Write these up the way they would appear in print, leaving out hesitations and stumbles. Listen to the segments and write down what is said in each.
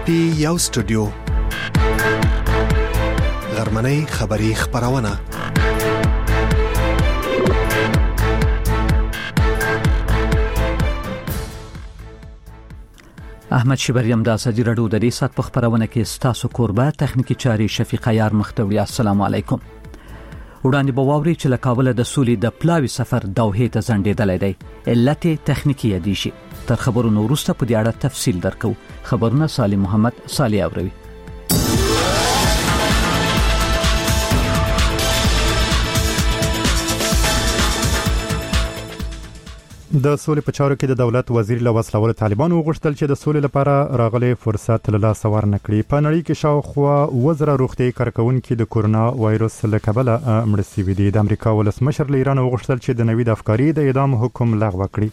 پی یو سټوډیو غرمنۍ خبری خبرونه احمد شبریم د اسدی رډو د دې سات په خبرونه کې ستاسو کوربه تخنیکی چاري شفیق عیار مختوی. السلام علیکم. وړاندې به واوري چې لکابل د سولې د پلاوی سفر دوحې ته ځنډېدل دی. علت تخنیکی دی شي. تر خبرونو وروسته په دې اړه تفصیل درکو. خبرونه سالم محمد صالح اوروي. د سولې په چارو کې د دولت وزیر له وسلوال طالبانو غوښتل چې د سولې لپاره راغلي فرصت له لاس ورنه کړي. په نړۍ کې شاوخوا وزره روغتي کارکونکو د کورونا وایروس له کبله مړ شوي دي. د امریکا ولسمشر له ایران غوښتل چې د نوید افکاری د اعدام حکم لغوه کړي.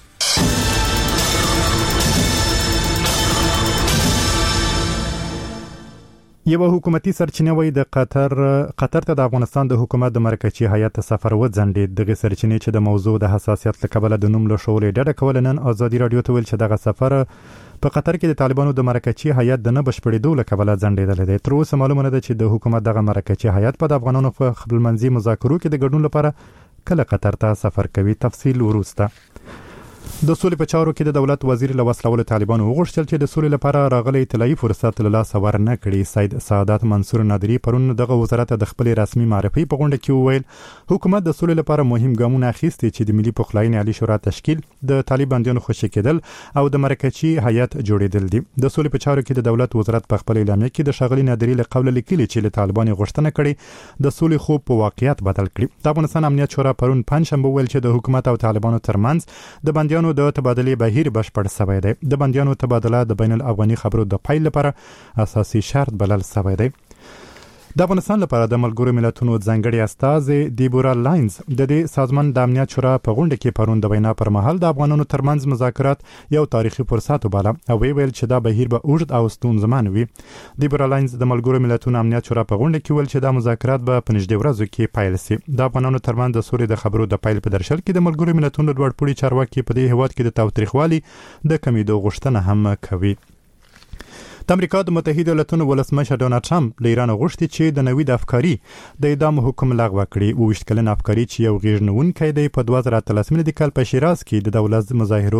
یو حکومتي سرچینه وایي د قطر ته د افغانستان د حکومت د مرکزی هیئت سفر وځنډید. دغه سرچینه چې د موضوع د حساسیت لکبله د نوم له شولې ډډه کول نن ازادي رادیو ته ویل چې دغه سفر په قطر کې د طالبانو د مرکزی هیئت د نه بشپړېدو لکبله ځنډېدل دي. تر اوسه معلومه نه ده چې د حکومت دغه مرکزی هیئت په افغانانو په خپلمنځي مذاکرو کې د ګډون لپاره کله قطر ته سفر کوي. تفصیل وروسته. د سولې په چارو کې د دولت وزیر له وسلوال طالبانو غوښتل چې د سولې لپاره راغلي طلایي فرصت له لاس ورنه کړي. سید سعادت منصور نادری پرون دغه وزارت د خپل رسمي معرفي په غونډه کې وویل حکومت د سولې لپاره مهم ګامونه اخیستي چې د ملي پخلاینې عالی شورا تشکیل، د طالبانو خوشی کېدل او د مرکزی هیئت جوړېدل دي. د سولې په چارو کې د دولت وزارت په خپل اعلامیه کې د شاغلي نادری له قوله لیکلي چې له طالبانو غوښتنه کړي د سولې خوب په واقعیت بدل کړي. د افغانستان امنیت شورا پرون پنځشنبه ویل چې د حکومت او طالبانو ترمنځ د بندیانو د تبادلې بهیر بشپړ شوی دی. د بندیانو تبادله د بین الافغاني خبرو د پایل لپاره اساسي شرط بلل شوی دی. د افغانستان لپاره د ملګرو ملتونو ځانګړي استازي دیبورا لاینز د دې سازمان د امنیت شورا په غونډه کې پرون د وینا پر مهال د افغانانو ترمنځ مذاکرات یو تاریخي فرصت وباله او ویل چې دا بهیر به اوږد او ستونزمن وي. دیبورا لاینز د ملګرو ملتونو امنیت شورا په غونډه کې ویل چې دا مذاکرات به په نږدې ورځو کې پیل شي. د افغانانو ترمنځ د سولې د خبرو د پیل په درشل کې د ملګرو ملتونو لوړپوړي چارواکي په دې هیواد کې د تاوتریخوالي د کمیدو غوښتنه هم کوي. د امریکا د متحده ایالاتو ولسمشر ډونالد ټرمپ له ایران غوښتي چې د نوید افکاری د اعدام حکم لغوه کړي. 22 کلن افکاری چې یو غیرنونکی دی په 2013 کال په شیراز کې د دولت ضد مظاهرو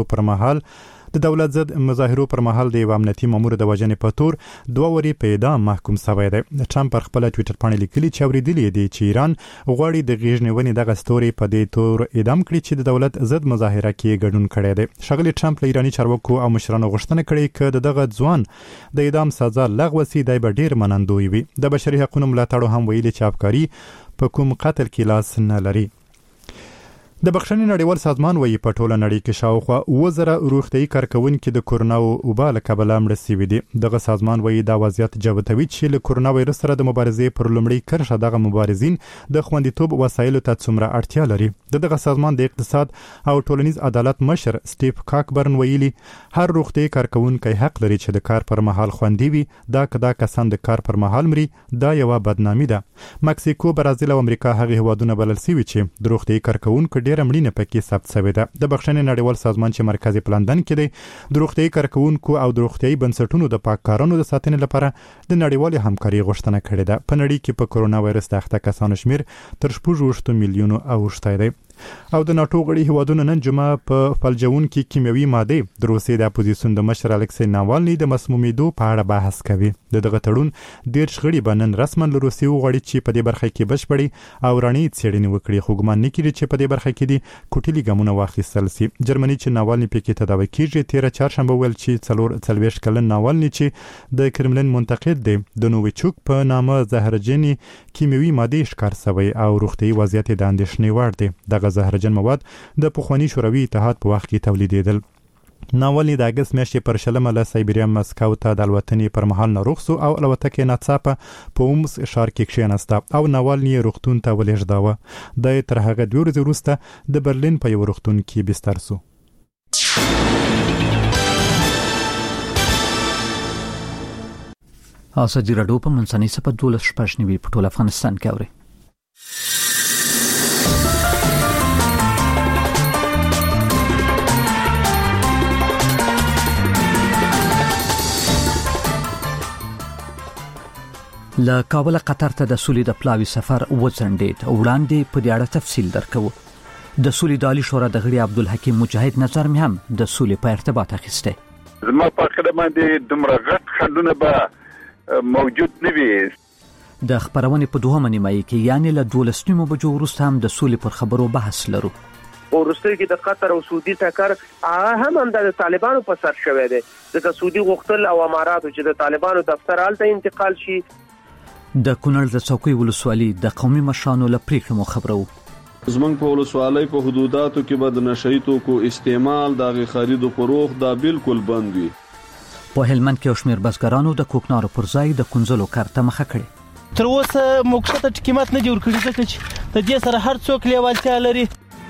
پر مهال د یو امنیتي مامور د وژنې په تور 2 وري په اعدام محکوم شوی دی. ټرمپ پر خپل ټوئیټر باندې لیکلي چې اوریدلی دی چې ایران غواړي د غیرنونې دغه ستوري په دې تور اعدام کړي چې د دولت ضد مظاهره کې ګډون کړی دی. شغلی ټرمپ له ایرانی چارواکو او مشرانو غوښتنه کړې چې دغه ځوان د اعدام سزا لغوه شي دی به ډیر منندوی وي. د بشري حقوقو ملاتړو هم ویلي چې افکاری په کوم قتل کې لاس نه لري. د بخښنې نړیوال سازمان وایي په ټوله نړۍ کې شاوخوا 1000 روغتیايي کارکونکو د کورونا وبا له کبله مړ شوي دي. دغه سازمان وایي دا وضعیت جبهتوي چې له کورونا وایرس سره د مبارزې پر لومړۍ کرښه دغه مبارزین د خوندیتوب وسایلو ته څومره اړتیا لري. دغه سازمان د اقتصاد او ټولنیز عدالت مشر سټیف کاکبرن ویلي هر روغتیايي کارکونکو حق لري چې د کار پر مهال خوندي وي. دا کسان د کار پر مهال مري دا یو بدنامي ده. مکسیکو، برازیل او امریکا هغه هیوادونه بلل شوي چې د روغتیايي کارکونکو ډېر مړینه پکې ثبت شوې ده. د بخښنې نړیوال سازمان چې مرکز په لندن کې دی د روغتیايي کارکونکو او د روغتیايي بنسټونو د پاککارانو د ساتنې لپاره د نړیوالې همکاري غوښتنه کړې ده. په نړۍ کې په کورونا وایرس د اخته کسانو شمیر تر 6 میلیونو اوښتی دی. او د ناتو غړي هیوادونو نن جمعه په فلجون کې کیمیاوي ماده د روسیې د اپوزیسیون د مشر الکسی ناوالني د مسمومیدو په اړه بحث کوي. دغه تړون ډیر غړي بنن رسمن له روسیې غړي چې په دې برخه کې بشپړي او رڼي څېړنې وکړي. خو ګمان نه کیږي چې په دې برخه کې دي کوټلي ګامونه واخیستل شي. جرمني چې ناوالني پکې تداوی کیږي 13 چهارشنبه ویل چې 44 کلن ناوالني چې د کرملین منتقد دی د نوویچوک په نامه زهرجنې کیمیاوي ماده ښکار شوی او روغتیايي وضعیت د اندېښنې وړ دی. دغه زهرجن مواد د پخوانی شوروي اتحاد په وخت کې تولیدېدل. ناوالني د اگست میاشتې پر شلمه له سایبریا مسکو ته د الوتنې پر مهال ناروغ شو او الوتکه ناڅاپه په اومس ښار کې کښېناسته او ناوالني روغتون ته ولېږداوه. د تر هغه 2 ورځې وروسته د برلین په یو روغتون کې بستر شو. اسدی رډو په منځنۍ سپه 12 شپږنیوي په ټول افغانستان کې اوري. له کابل قطر ته د سولې د پلاوي سفر وځنډید. وړاندې په دې اړه تفصیل درکوو. د سولې د عالی شورا د غړي عبدالحکیم مجاهد نظر مې هم د سولې په ارتباط اخیسته. زما په خبره باندې دومره غټ خنډونه به موجود نه وي. د خبرونې په دوهمه نیمایي کې یعنی له 12 بجو وروسته هم د سولې پر خبرو بحث لرو. ورسته کې د قطر او سعودي ټکر هم د طالبانو په سر شوی دی. د سعودي غوښتل او اماراتو چې د طالبانو دفتر حالته انتقال شي. د کونړ د څوکۍ ولسوالۍ د قومي مشرانو له پریکړو مو خبرو. زمنګ په ولسوالۍ په حدوداتو کې به د نشئی توکو استعمال د خرید او فروخت دا بالکل بند وي. په هلمند کې شمیر بزګرانو د کوکنارو پر ځای د کنزلو کارته مخه کړې. تر اوسه موقته قیمت نه جوړ کړی ځکه چې د دې سره هر څوک لیوالتیا لري.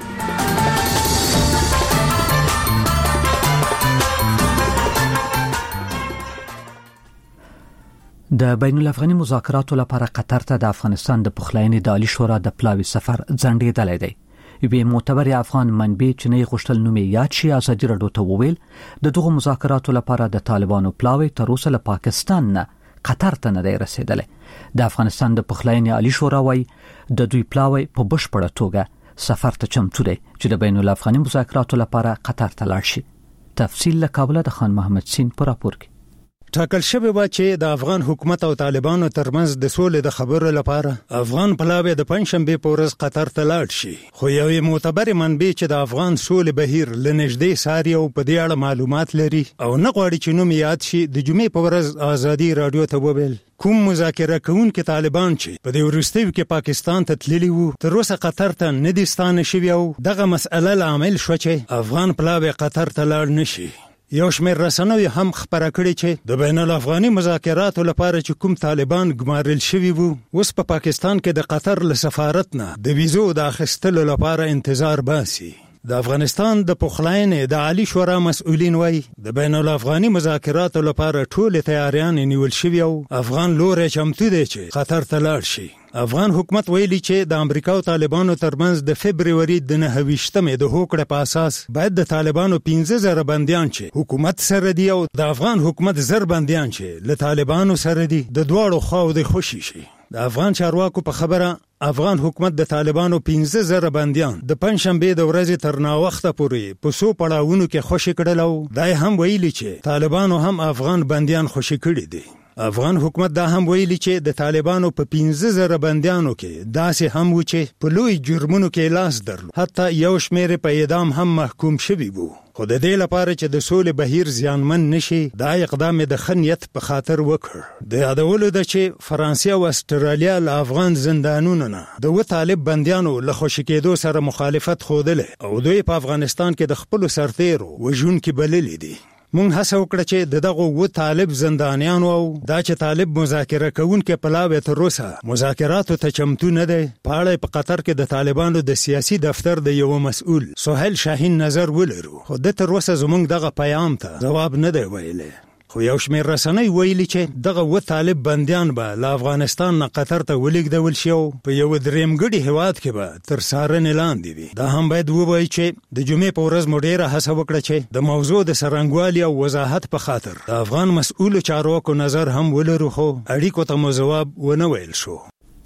د بین الافغاني مذاکراتو لپاره قطر ته د افغانستان د پخلاینې د عالی شورا د پلاوي سفر ځنډېدلی دی. یوې معتبر افغان منبع چې نه غوښتل نوم یاد شي ازادي راډیو ته وویل د دغه مذاکراتو لپاره د طالبانو پلاوي تر اوسه له پاکستان نه قطر ته نه دی رسیدلی. د افغانستان د پخلاینې عالی شورا وايي د دوی پلاوي په بشپړه توګه سفر ته چمتو دی چې د بین الافغاني مذاکراتو لپاره قطر ته لاړ شي. تفصیل له کابل د خان محمد سین په راپور کې. ټاکل شوی و چې د افغان حکومت او طالبانو ترمنځ د سولې د خبرو لپاره افغان پلاوی د پنځشنبه په ورځ قطر ته لاړ شي. خو یو معتبر منبع چې د افغان سولې بهیر لنږدې ساري او په دې اړه معلومات لري او نه غواړي چې نوم یاد شي د جمعې په ورځ ازادي راډیو ته وویل کوم مذاکره کوونکي طالبان چې په دې وروستیو کې پاکستان ته تللي وو تر اوسه قطر ته نه دي ستانه شوي او دغه مسأله لامل شو چې افغان پلاوی قطر ته لاړ نشي. یو شمېر رسنوي هم خبره کړې چې د بین الافغاني مذاکراتو لپاره چې کوم طالبان ګمارل شوي وو اوس په پاکستان کې د قطر له سفارت نه د ویزو د اخیستلو لپاره انتظار باسي. د افغانستان د پخلاینې د عالی شورا مسؤلین وایي د بین الافغاني مذاکراتو لپاره ټول تیاریان نیول شوي او افغان لوري چمتو دی چې قطر ته لاړ شي. افغان حکومت ویلي چې د امریکا او طالبانو ترمنځ د فبرवरी د 29مې د هوکړې په اساس باید د طالبانو 15000 بنديان چې حکومت سره دي او د افغان حکومت زر بنديان چې له طالبانو سره دي د دواړو خواو د خوشي شي. د افغان چارواکو په خبره افغان حکومت د طالبانو 15000 بنديان د پنځشنبه د ورځې تر نا وخته پورې په سو پړاوونو کې خوشي کړل او دای هم ویلي چې طالبانو هم افغان بنديان خوشي کړي دي. افغان حکومت دا هم ویلي چې د طالبانو په 15000 بنديانو کې داسې هم و چې په لوی جرمونو کې لاس درلود. حتی یو شمېر په اعدام هم محکوم شوي وو. خو د دې لپاره چې د سولې بهیر زیانمن نشي دا اقدام د خنیت په خاطر وکړ. د یادولو ده چې فرانسې او استرالیا له افغان زندانونو نه د طالب بنديانو له خوشي کېدو سره مخالفت خوده او دوی په افغانستان کې د خپل سرتیرو وژونکي بللي دي. مونږ هڅه وکړه چې دغه طالب زندانیانو او دا چې طالب مذاکره کوونکي پلاوی تر اوسه مذاکراتو ته چمتو نه دی په اړه په قطر کې د طالبانو د سیاسي دفتر د یو مسؤل سهیل شاهین نظر ولرو. خو د تر اوسه زمونږ دغه پیغام ته جواب نه دی ویلی. خو یو شمېر رسنۍ ویلي چې دغه طالب بنديان به له افغانستان نه قطر ته ولېږدول شي او په یو درېمګړي هیواد کې به تر څارنې لاندې وي. دا هم باید ووایي چې د جمعې په ورځ مو ډېره هڅه وکړه چې د موضوع د څرنګوالي او وضاحت په خاطر د افغان مسؤلو چارواکو نظر هم ولرو خو اړیکو ته مو ځواب ونه ویل شو.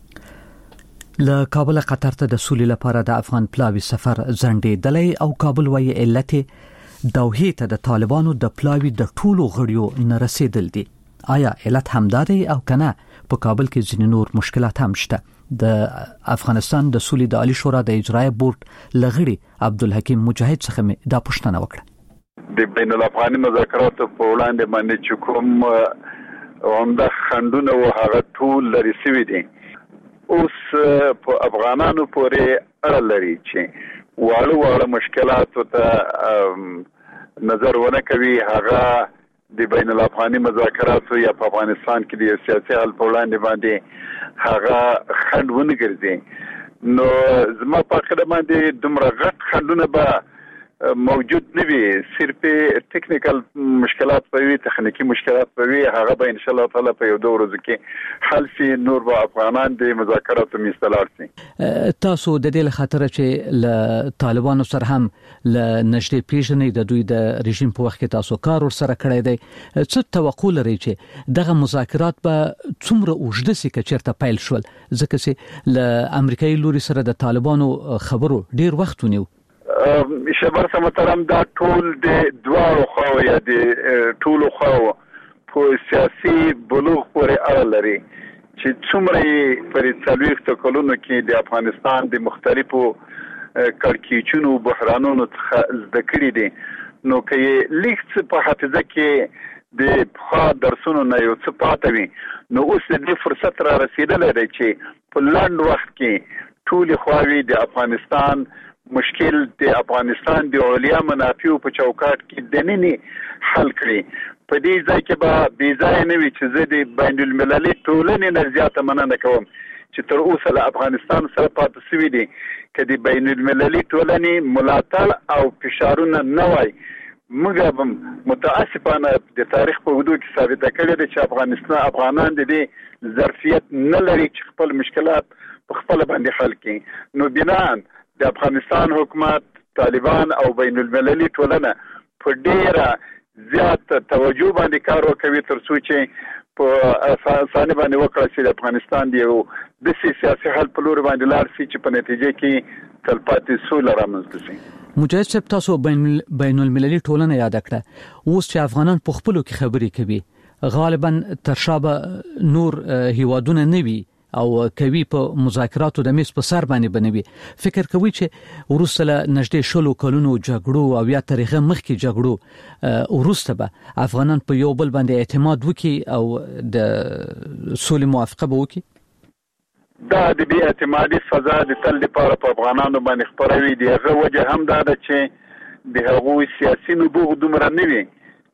له کابل قطر ته د سولې لپاره د افغان پلاوي سفر ځنډېدلی او کابل وايي علت دوحې ته د طالبانو د پلاوي د ټولو غړیو نه رسیدل دي. آیا علت همدا دی او کنه په کابل کې ځینې نور مشکلات هم شته؟ د افغانستان د سولې د عالی شورا د اجرایي بورډ لغړي عبدالحکیم مجاهد څخه دا پوښتنه وکړه. د بین الافغاني مذاکراتو په وړاندې باندې چې کوم عمده خنډونه او هغه ټول لري سوي دي اوس په افغانانو پورې اړه لري چې واړه مشکلاتو ته نظر ونه کوي. هغه د بین الافغاني مذاکراتو یا په افغانستان کې د سیاسي حل په وړاندې باندې هغه خنډ ونه ګرځي. نو زما په خبره باندې دومره غټ خنډونه به موجود نه وي، صرف ټیکنیکل مشکلات پوي، تخنیکی مشکلات پوي، هغه به ان شاء الله تعالی په یو دوه ورځو کې حل شي. نور به افغانان د مذاکراتو میستلار شي. تاسو د دې خاطر چې ل طالبانو سره هم ل نږدې پیژنې د دوی د رژیم په وخت کې تاسو کار ورسره کړی دی، څه توقع لري چې دغه مذاکرات به څومره اوږده سي که چیرته پیل شول؟ ځکه چې ل امریکایي لوري سره د طالبانو خبرو ډیر وخت ونیو. شبر محترم، دا ټول د دوه خو یا د ټول خو په سیاسي بلوغ پورې اړه لري چې څومره پر څلويخت کلونو کې د افغانستان د مختلفو کړکېچونو بحرانونو څخه زده کړې دي، نو کې لیکس په حافظه کې د خا درسونو نه یو څه پاتې وي، نو اوس د فرصت را رسیدلې ده چې په لاند وخت کې ټول خواوی د افغانستان مشکل د افغانستان د علیا منافع په چوکاټ کې دنني حل کړي. په دې ځای کې به بې ځای نه وي چې زه د بین المللي ټولنې نه زیاته مننه کوم چې تر اوسه له افغانستان سره پاتې شوي دي. که د بین المللي ټولنې ملاتړ او فشارونه نه وای، موږ به متاسفانه د تاریخ په اوږدو کې ثابته کړې ده چې افغانان د دې ظرفیت نه لري چې خپل مشکلات په خپل باندې حل کړي. نو بناً د افغانستان حکومت، طالبان او بین المللي ټولنه په ډیره زیات توجه باندې کار وکوي تر څو چې په اسانه باندې وکړي چې افغانستان دی د سیاسي حل په لور باندې لاړ شي چې په نتیجه کې تلپاتې سوله رامنځته شي. مجاهد صاحب، تاسو بین المللي ټولنه یاد کړه، اوس چې افغانان په خپلو کې خبرې کوي، غالبا تر شابه نور هیوادونه نه وي او کوي په مذاکراتو د میز په سر باندې بنوي. فکر کوي چې ورسته له نږدې شلو کلونو جګړو او یا تاریخي مخکې جګړو ورسته به افغانان په یو بل باندې اعتماد وکړي او د سولې موافقه به وکړي؟ دا د بې اعتمادي فضا د تل لپاره په افغانانو باندې خپروي. د هغه وجه هم دا ده چې د هغوی سیاسي نبوغ دومره نه وي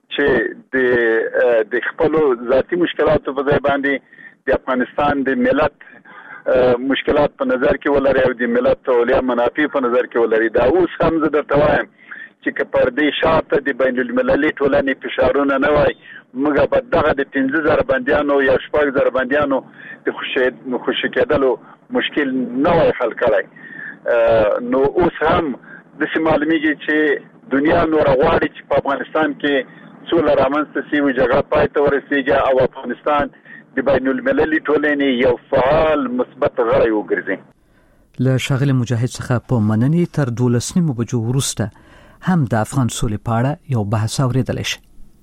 چې د خپلو ذاتي مشکلاتو په ځای باندې د افغانستان د ملت مشکلات په نظر کې ولري او د ملت علیا منافع په نظر کې ولري. دا اوس هم زه درته وایم چې که پر دې شاته د بین المللي ټولنې فشارونه نه وای، موږ به دغه د 15,000 بندیانو یا 6,000 بندیانو د خوشي کېدلو مشکل نه وای حل کړی. نو اوس هم داسې معلومیږي چې دنیا نور غواړي چې په افغانستان کې سوله رامنځته شي، جګړه پای ته ورسیږي او افغانستان د بین المللي ټولنې یو فعال مثبت غړی وګرځي. له ښاغلي مجاهد څخه په مننې تر 12 بجو وروسته هم د افغان سولې په اړه یو بحث اورېدلی شي.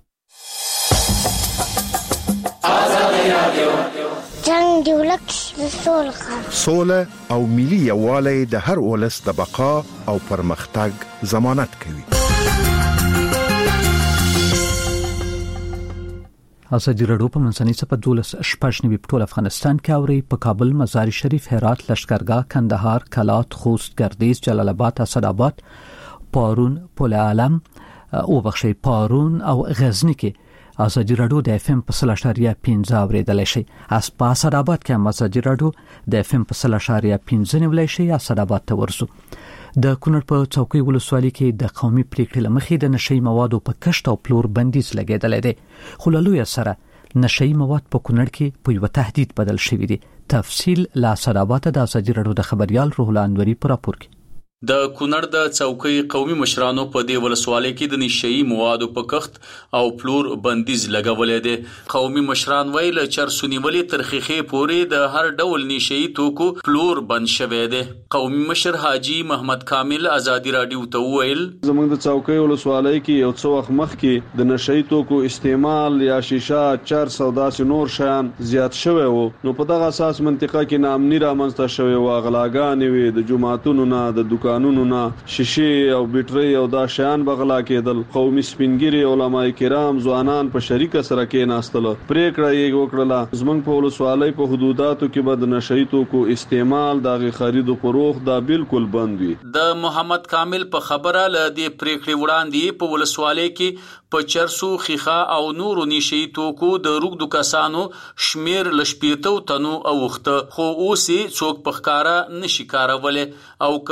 جنګ د ولس د سوله او ملي یووالی د هر ولس د بقا او پرمختګ ضمانت کوي. ازادي راډیو په منځنۍ صفحه 12 په ټول افغانستان کې اوري. په کابل، مزار شریف، هرات، لشکرګاه، کندهار، کلات، خوست، ګردیز، جلال آباد، اسداباد، پارون، پل عالم پارون او غزنی کې ازادي راډیو د FM په 0.15 اوریدلای شي. په اسداباد کې هم ازادي راډیو د FM په 0.15 نیولای شي. اسداباد ته ورسو. د کونړ په چوکۍ ولسوالۍ کې د قومي پریکړې لمخې د نشئی موادو په کښت او پلور بندیز لګیدل دي، خو له لوی سره نشئی مواد په کونړ کې په یو تهدید بدل شوی دي. تفصیل لا اسداباد د ازادي راډیو د خبريال روح الله انوري پر راپور کې. د کونړ د چوکۍ قومي مشرانو په دې ولسوالۍ کې د نشئی موادو په کښت او پلور بندیز لګولې دي. قومي مشران ویل چرسونیولې ترخیخې پورې د هر ډول نشئی توکو پلور بند شوی دی. قومي مشر حاجی محمد کامل ازادي راډیو ته ویل زموږ د چوکۍ ولسوالۍ کې یو څو وخت مخکې د نشئی توکو استعمال یا شیشه چر سودا سي نور شیان زیات شوی وو، نو په دغه اساس منطقه کې ناامني رامنځته شوی و. غلاګانې وي، د جماعتونو نه، د قانونو نه شیشه او بیټری او دا شیان بغلا کېدل. قومي سپینګری علماء کرام ځوانان په شریکه سره کې ناستل. پریکړه یې وکړه زمونږ په ولسوالۍ په حدوداتو کې به د نشئی توکو استعمال د خرید او فروخت دا بالکل بند وي. د محمد کامل په خبره ل دې پریکړې وړاندې په ولسوالۍ کې په چرسو، خیخه او نورو نشئی توکو د روغدو کسانو شمیر لشپیتو تنو اوخته، خو اوس څوک په ښکارا نشي کارولې او که هر څوک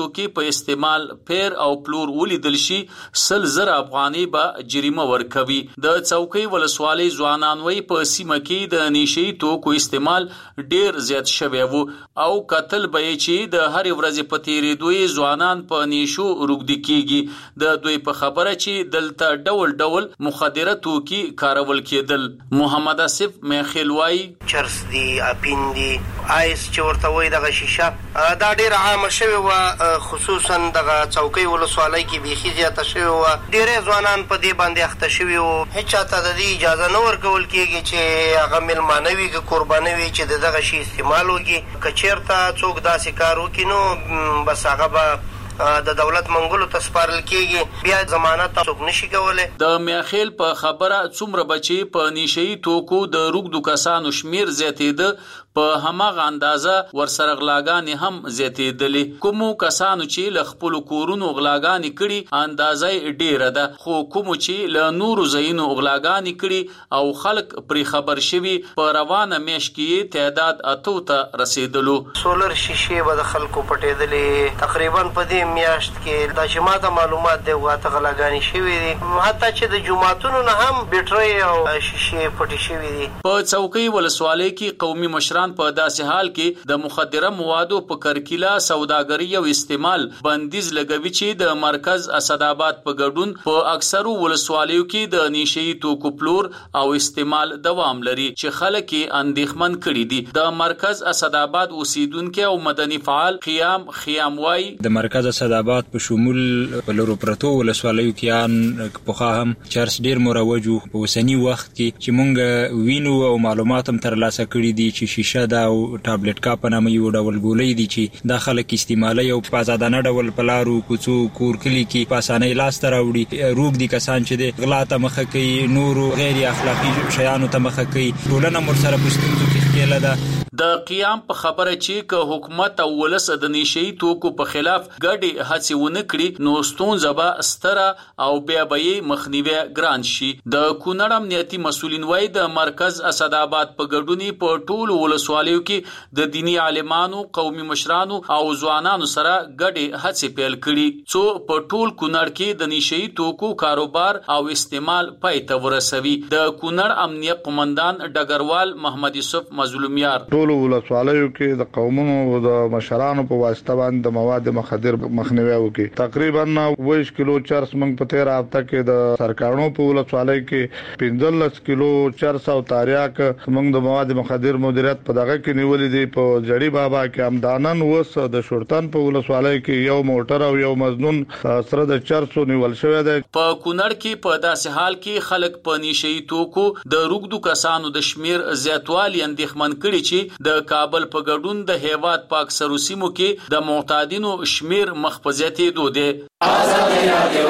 کې په استعمال پیر او پلور ولیدل شي 100,000 افغاني به جریمه ورکوي. د څوکۍ ولسوالۍ ځوانان وایي په سیمه کې د نشي توکو استعمال ډیر زیات شوی وو او قتل به چې د هر ورځې په تیریدو ځوانان په نشو روږدي کیږي. د دوی په خبره چې دلته ډول ډول مخدره توکي کارول کېدل. محمد اسف میخلوای چرس دی اپین دی آیس چې ورته وایي دغه شیشه دا ډیر عام شوی و خصوصا دغه څوکۍ ولسوالۍ کې بیخي زیاته شوی و. ډیرې ځوانان په دې باندې اخته شوي وو. هیڅ چاته د دې اجازه نه ورکول کېږي چې هغه میلمانه وي که قربانه وي چې دغه شی استعمال وکړي. که چېرته څوک داسې کار وکړي نو بس هغه به د دولت منګولو ته سپارل کېږي، بیا ضمانت څوک نشي کولی. د میاخیل په خبره څومره بچي په نشي توکو د روږدو کسانو شمیر زیاتېده په هماغه اندازه ورسره غلاګانې هم زیاتېدلې. کومو کسانو چې له خپلو کورونو غلاګانې کړي اندازه ډیره ده، خو کومو چې له نورو ځایونو غلاګانې کړي او خلک پرې خبر شوي په روانه میاشت کې تعداد 8 ته رسیدلو. سولر شیشې به د خلکو پټېدلې تقریبا په دې میاشت کې. دا چې ماته معلومات دی واته غلاګانې شوي دي، حتی چې د جوماتونو نه هم بیټرۍ او شیشې پټې شوي دي. په څوکۍ ولسوالۍ کې قومي مشران په داسې حال کې د مخدره موادو په کرکیله سوداګري او استعمال بندیز لګوي چې د مرکز اسداباد په ګډون په اکثرو ولسوالیو کې د نشي توکو پلور او استعمال دوام لري چې خلک یې اندېښمن کړي دي. د مرکز اسداباد اوسیدونکو او مدني فعال خیام وای د مرکز اسداباد په شمول په لورو پرتو ولسوالیو کې په هم چرس ډیر مروج په وسنی وخت کې چې مونږ وینو او معلومات هم ترلاسه کړي دي چې شیشه دا او ټابلیټ کا په نامه یو ډول ګولۍ دي چې د خلک استعمالي او په آزادانه ډول په لارو کوڅو کور کلی کې په اسانۍ لاس ته راوړي. روږ دي کسان چې د غلا ته مخه کوي، نورو غیر اخلاقی شیانو ته مخه کوي. ټولنه مرسره په ستونزو کې ښکېله ده. د قیام په خبره چې که حکومت او ولس د نشي توکو په خلاف ګډې هڅې ونه کړي نو ستونزه به ستره او بیا به یې مخنیوی ګران شي. د کونړ امنیتي مسؤلین وایي د مرکز اسداباد په ګډون په ټولو ولسوالیو کې د دینی عالمانو، قومي مشرانو او ځوانانو سره ګډې هڅې پیل کړي څو په ټول کونړ کې د نشي توکو کاروبار او استعمال پای ته ورسوي. د کونړ امنیت قومندان ډګروال محمد یوسف مظلومیار ټول ولسوالیو کې د قومونو د مشرانو په واسطه باندې د مواد مخدر مخنیوي وکړي. تقریبا 20 کیلو چرس موږ په 13 هفته کې د سرکارونو په ولسوالۍ کې 15 کیلو چرس او تاریاک موږ د مواد مخدر مدیریت په دغه کې نیولې دي. په جړی بابا کې همدانن وس د شورتن په ولسوالۍ کې یو موټر او یو مزنون سره د چرسو نیول شوی دی. په کونړ کې په داسې حال کې خلک په نشي توکو د روږدو کسانو د شمیر زیاتوالي اندېښمن کړي چې د کابل په ګډون د هیواد په اکثرو سیمو کې د معتادینو شمیر مخ په زیاتېدو دی. آزادي رادیو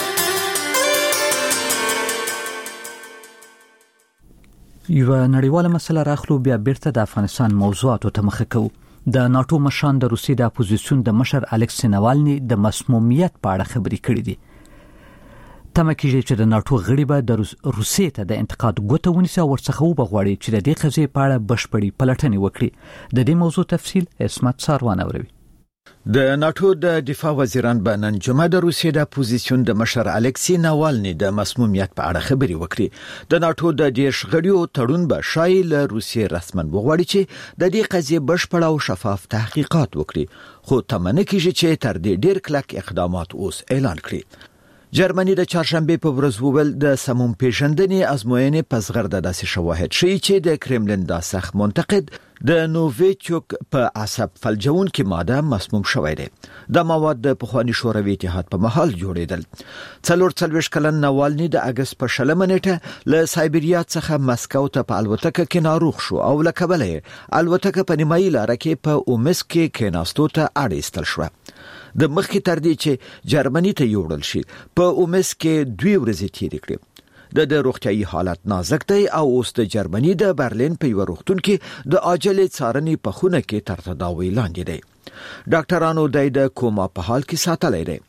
یو نړیواله مسله راخلو بیا بیرته د افغانستان موضوعاتو ته مخه کوو. د ناتو مشران د روسیې د اپوزیسیون د مشر الکسی ناوالني د مسمومیت په اړه خبرې کړې دي. تمه کېږي چې د ناتو غړي به د روسیې ته د انتقاد ګوته ونیسي او ورڅخه وبغواړي چې د دې قضیې په اړه بشپړي پلټنې وکړي. د دې موضوع تفصیل اسمت ساروان اوروي. د ناتو د دفاع وزیران به نن جمعه د روسیې د اپوزیسیون د مشر الکسی ناوالني د مسمومیت په اړه خبرې وکړي. د ناتو د دیش غړیو تړون به شایي له روسیې رسمن وغواړي چې د دې قضیې بشپړ او شفاف تحقیقات وکړي، خو تمنه کېږي چې تر دې ډیر کلک اقدامات اوس اعلان کړي. جرمني د چهارشنبه په ورځ وویل د سمون پیژندنې ازموینې په زغرده داسې شواهد شي چې د کرملین د سخت منتقد د نوویچوک په عصب فلجون کې ماده مسموم شوی دی. د مواد د پخوانی شوروي اتحاد په محل جوړیدل. 44 کلن ناوالني د اگست په 20 نیټه له سایبریا څخه مسکو ته په الوتکه کې ناروغ شو او له کبله الوتکه په نیمایي لار کې په اومس کې کېناستو ته اړ ایستل شو. د مخکې تر دې چې جرمني ته یوړل شي په اومس کې 2 ورځې تیرې کړې. د روغتیايي حالت نازک دی او اوس د جرمني د برلین په یو روغتون کې د عاجلې څارنې په خونه کې تر تداوی لاندې دی. ډاکټرانو د کوما په حال کې ساتلای دی.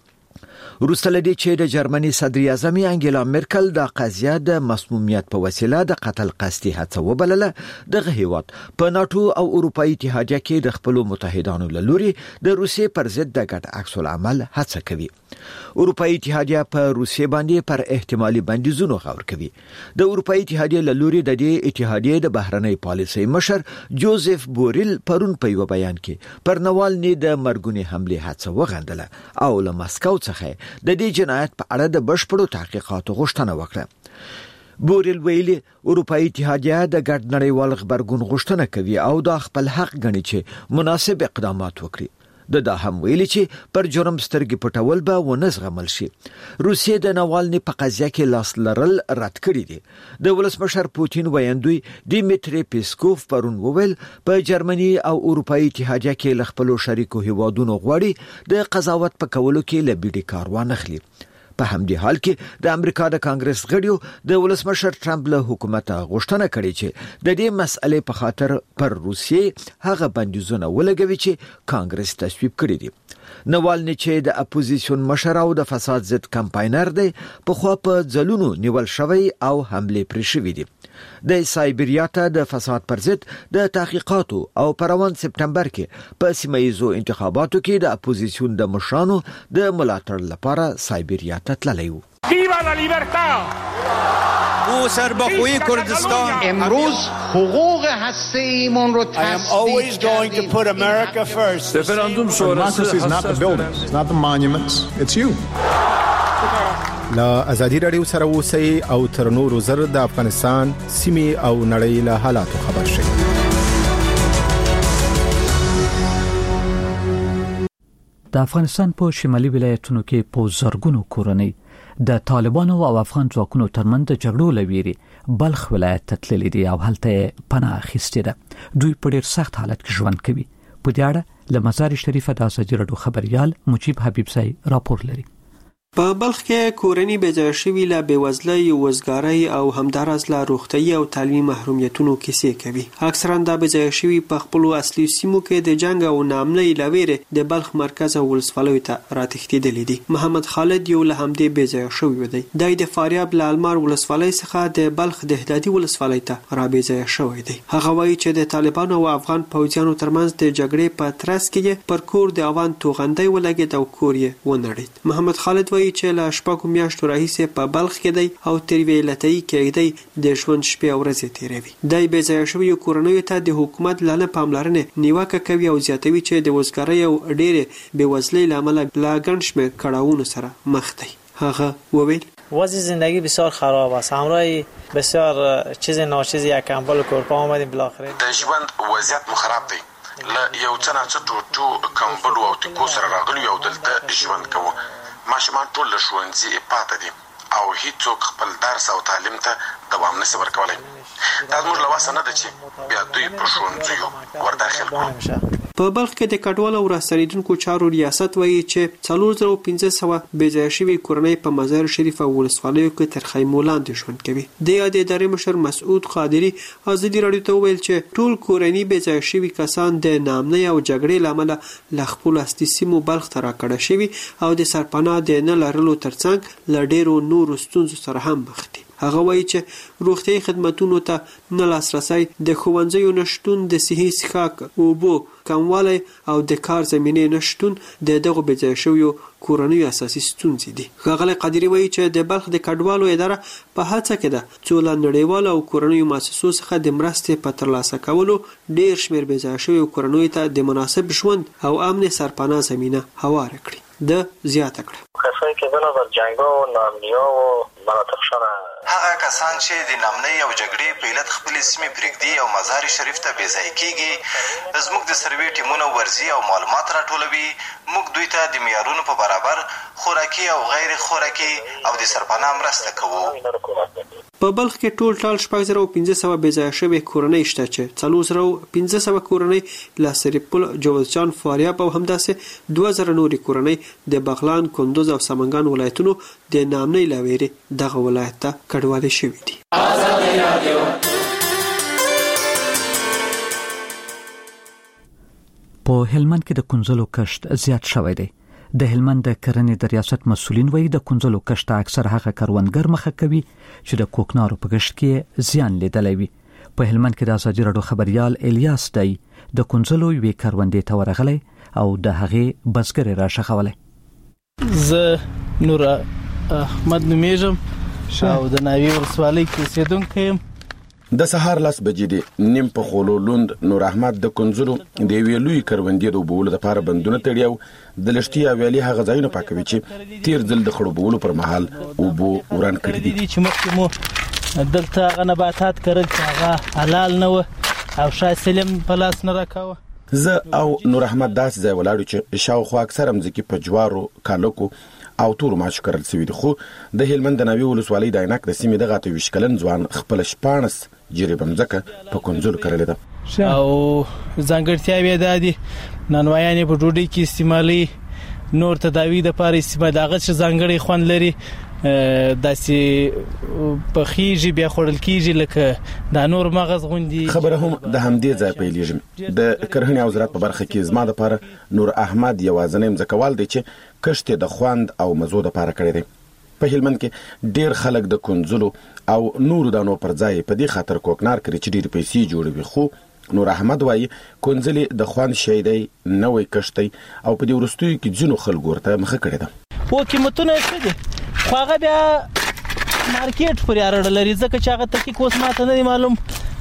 وروسته لدی چې د جرمني صدر اعظم انګیلا مرکل د قضیه د مسمومیت په وسیله د قتل قصدي هڅه وبلله. دغه هیواد په ناتو او اروپאי اتحادیه کې د خپل متحدانو له لوري د روسیې پر ضد د ګډ عکس العمل هڅه کوي. اروپאי اتحادیه په روسیې باندې پر احتمالي بندیزونو غور کوي. د اروپאי اتحادیه له لوري د دې اتحادیه د بهرنۍ پالیسۍ مشر جوزف بوریل پرون په یو بیان کې پر نوالني د مرګونی حمله هڅه وغندله او له مسکو څخه د دې جنایت په اړه د بشپړو تحقیقاتو غوښتنه وکړه. بوریل ویلي اروپאי اتحادیه د ګډ نړیوال خبرګون غوښتنه کوي او دا خپل حق ګڼي چې مناسب اقدامات وکړي. دا هم ویلي چې پر جرم سترګې پټول به ونه زغمل شي. روسیې د نوالني په قضیه کې لاس لرل رد کړی دی. د ولسمشر پوتین ویاندوی دیمیتری پیسکوف پرون وویل په جرمني او اروپאי اتحادیه کې ل خپل شریکو هیوادونو غواړي د قضاوت په کولو کې لبیډي کار وانخلي. په همدې حال کې د امریکا د کانګرس غړیو د ولسمشر ټرمپ له حکومت غوښتنه کړې چې د دې مسئلې په خاطر پر روسیې هغه بندیزونه ولګوي چې کانګرس تصویب کړی دي. نوالني چې د اپوزیسیون مشر او د فساد ضد کمپاینر دی په خوا په ځلونو نیول شوی او حمله پرې شوې دي. د سایبریا ته د فساد پر ضد د تحقیقاتو او پروان سپټمبر کې په سیمایزو انتخاباتو کې د اپوزیسیون د مشرانو د ملاتړ لپاره سایبریا ته تللی و. ویوا لا لیبرتا او سربخوی کردستان امروز حقوق هسته‌ایمون رو I am always going to put America first. Referendum sonrası is not the buildings, it's not the monuments, it's you. لا ازادي رادیو سره اوسئ او تر نورو زر د افغانستان سیمې او نړۍ له حالاتو خبر شئ. د افغانستان په شمالي ولایتونو کې په زرګونو کورنۍ د طالبانو او افغان ځواکونو ترمنځ د جګړو لويري بلخ ولایت ته تللي دي او هلته پناه اخیستې ده. دوی په ډیر سخت حالت کې ژوند کوي. په دې اړه له مزار شریف د ازادي رادیو خبريال مجيب حبيب سای راپور لري. په بلخ کې کورنۍ بېځایه شوي له بېوزلۍ، وزګارۍ او همداراز له روغتیايي او تعلیمي محرومیتونو کیسې کوي. اکثرا دا بېځایه شوي په خپلو اصلي سیمو کې د جنګ او ناامنۍ له ویرې د بلخ مرکز او ولسوالیو ته راتښتېدلي دي. محمد خالد یو له همدې بېځایه شوي دی. دی د فاریاب له المار ولسوالۍ څخه د بلخ د احدادي ولسوالۍ ته را بېځایه شوی دی. هغه وایي چې د طالبانو او افغان پوځیانو ترمنځ د جګړې په ترڅ کې پر کور د اوان توغندۍ ولګېد او کور یې ونړېد. محمد خالد وایي چې له شپږو میاشتو راهیسې په بلخ کې دی او تر یوې لټۍ کېږدی د ژوند شپې او ورځې تېروي. دی بېځایه شویو کورنیو ته د حکومت له نه پاملرنې نیوکه کوي او زیاتوي چې د وزګارۍ او ډېرې بېوزلۍ له امله له ګڼ شمېر کړاوونو سره مخ دی. هغه وویل وضع زندگی بسیار خراب است. همراه بسیار چیز ناچیزی یک کمبل کورپا آمدیم بالاخره. د ژوند وضعیت مو خراب دی. له یو څه نه څه ټوټو کمبل او ټیکو سره راغلي او دلته ژوند کوو. ماشومان ټول له ښوونځي پاتې دي او هیڅوک خپل درس او تعلیم ته دوام نشي ورکولی. دا زموږ له وسه نه ده چې بیا دوی په ښوونځیو ورداخل کړو. په بلخ کې د کډوالو او راستنیدونکو چارو ریاست وایي چې 4500 بېځایه شوي کورنۍ په مزار شریف او ولسوالیو کې تر خیمو لاندې ژوند کوي. د یادې ادارې مشر مسعود قادری ازادي رادیو ته وویل چې ټول کورنۍ بېځایه شوي کسان د ناامنۍ او جګړې له امله له خپلو اصلي سیمو بلخ ته راکډه شوي او د سرپناه د نه لرلو ترڅنګ له ډېرو نورو ستونزو سره هم مخ دي. هغه وایي چې روغتیايي خدماتونو ته نه لاسرسی، د ښوونځیو نشتون، د صحي څښاک اوبو کموالی او د کار زمینې نشتون د دغو بېځایه شویو کورنیو اساسي ستونزې دي. ښاغلی قادري وایي چې د بلخ د کډوالو اداره په هڅه کې ده څو له نړیوالو او کورنیو مؤسسو څخه د مرستې په ترلاسه کولو ډېر شمېر بېځایه شویو کورنیو ته د مناسب ژوند او امن سرپناه زمینه هواره کړي. د زیاته کړه کسایی که بنابر جنگا و نامنیا و مناطقشان هغه کسان چې د نامنۍ او جګړې په علت خپلې سیمې پرېږدي او مزار شریف ته بېځایه کېږي، زموږ د سروې ټیمونه ورځي او معلومات راټولوي. موږ دوی ته د معیارونو په برابر خوراکي او غیر خوراکي او د سرپناه مرسته کوو. په بلخ کې ټول ټال 4500 بېځایه شوي کورنۍ شته چې 4500 کورنۍ له سرپل، جوزجان، فاریاب او همداسې 2000 نورې کورنۍ د بغلان، کندوز او سمنګان ولایتونو د ناامنۍ له ویرې دغه ولایت ته کډوالې شوي دي. په هلمند کې د کنځلو کښت زیات شوی دی. د هلمند د کرنې د ریاست مسؤلین وایي د کنځلو کښت اکثر هغه کروندګر مخه کوي چې د کوکنارو په کښت کې زیان لیدلی وي. په هلمند کې د ازادي راډیو خبريال الیاس دی د کنځلو یوې کروندې ته ورغلی او د هغې بزګرې راښخولی. زه نور احمد نومیږم او د ناوې ولسوالۍ کې اوسېدونکی یم. د سهار 10 بجې د نیم په خولو لوند نور احمد د کنځلو د یوې لوی کروندې د اوبولو لپاره بندونه تړي او د لښتي ویالي هغه ځایونه پاکوي چې تیر ځل د خړوبولو پر مهال اوبو وران کړي دي. چې مخکې مو دلته هغه نباتات کرل چې هغه حلال نه و او شاید سلم په لاس نه راکاوه. زه او نور احمد داسې ځای ولاړو چې شاوخوا اکثره مځکې په جوارو کالکو او تورو ماچو کرل سوي دي. خو د هلمند د ناوې ولسوالۍ د عینک د سیمې دغه 28 کلن ځوان خپل 14 جریبه مځکه په کنځلو کرلې ده او ځانګړتیاوې یې دا دي نانوایان یې په ډوډۍ کې استعمالوي، نور تداوی د پاره استعمال دغه چې ځانګړی خوند لري داسې په خيږي بیا خورل کیږي لکه د نور مغز غوندي. خبره هم د همدې ځای پیلېږي. د کرهنې او زراعت په برخه کې زما د پاره نور احمد یوازنی مځکوال دی چې کښت د خوند او مزو د پاره کړی دی. په هلمند کې ډیر خلک د کنځلو او نور دانو پر ځای په دې خاطر کوکنار کوي چې ډیر پیسې جوړوي. خو نور احمد وایي کنځلې د خوند شی دی، نوې کښتۍ او په دې ورستوي کې ځینو خلکو ورته مخه کړی ده. خو قیمتونه څه دي؟ خو هغه بیا مارکیټ پورې اړه لري ځکه چې هغه تحقیق اوس ماته نه معلوم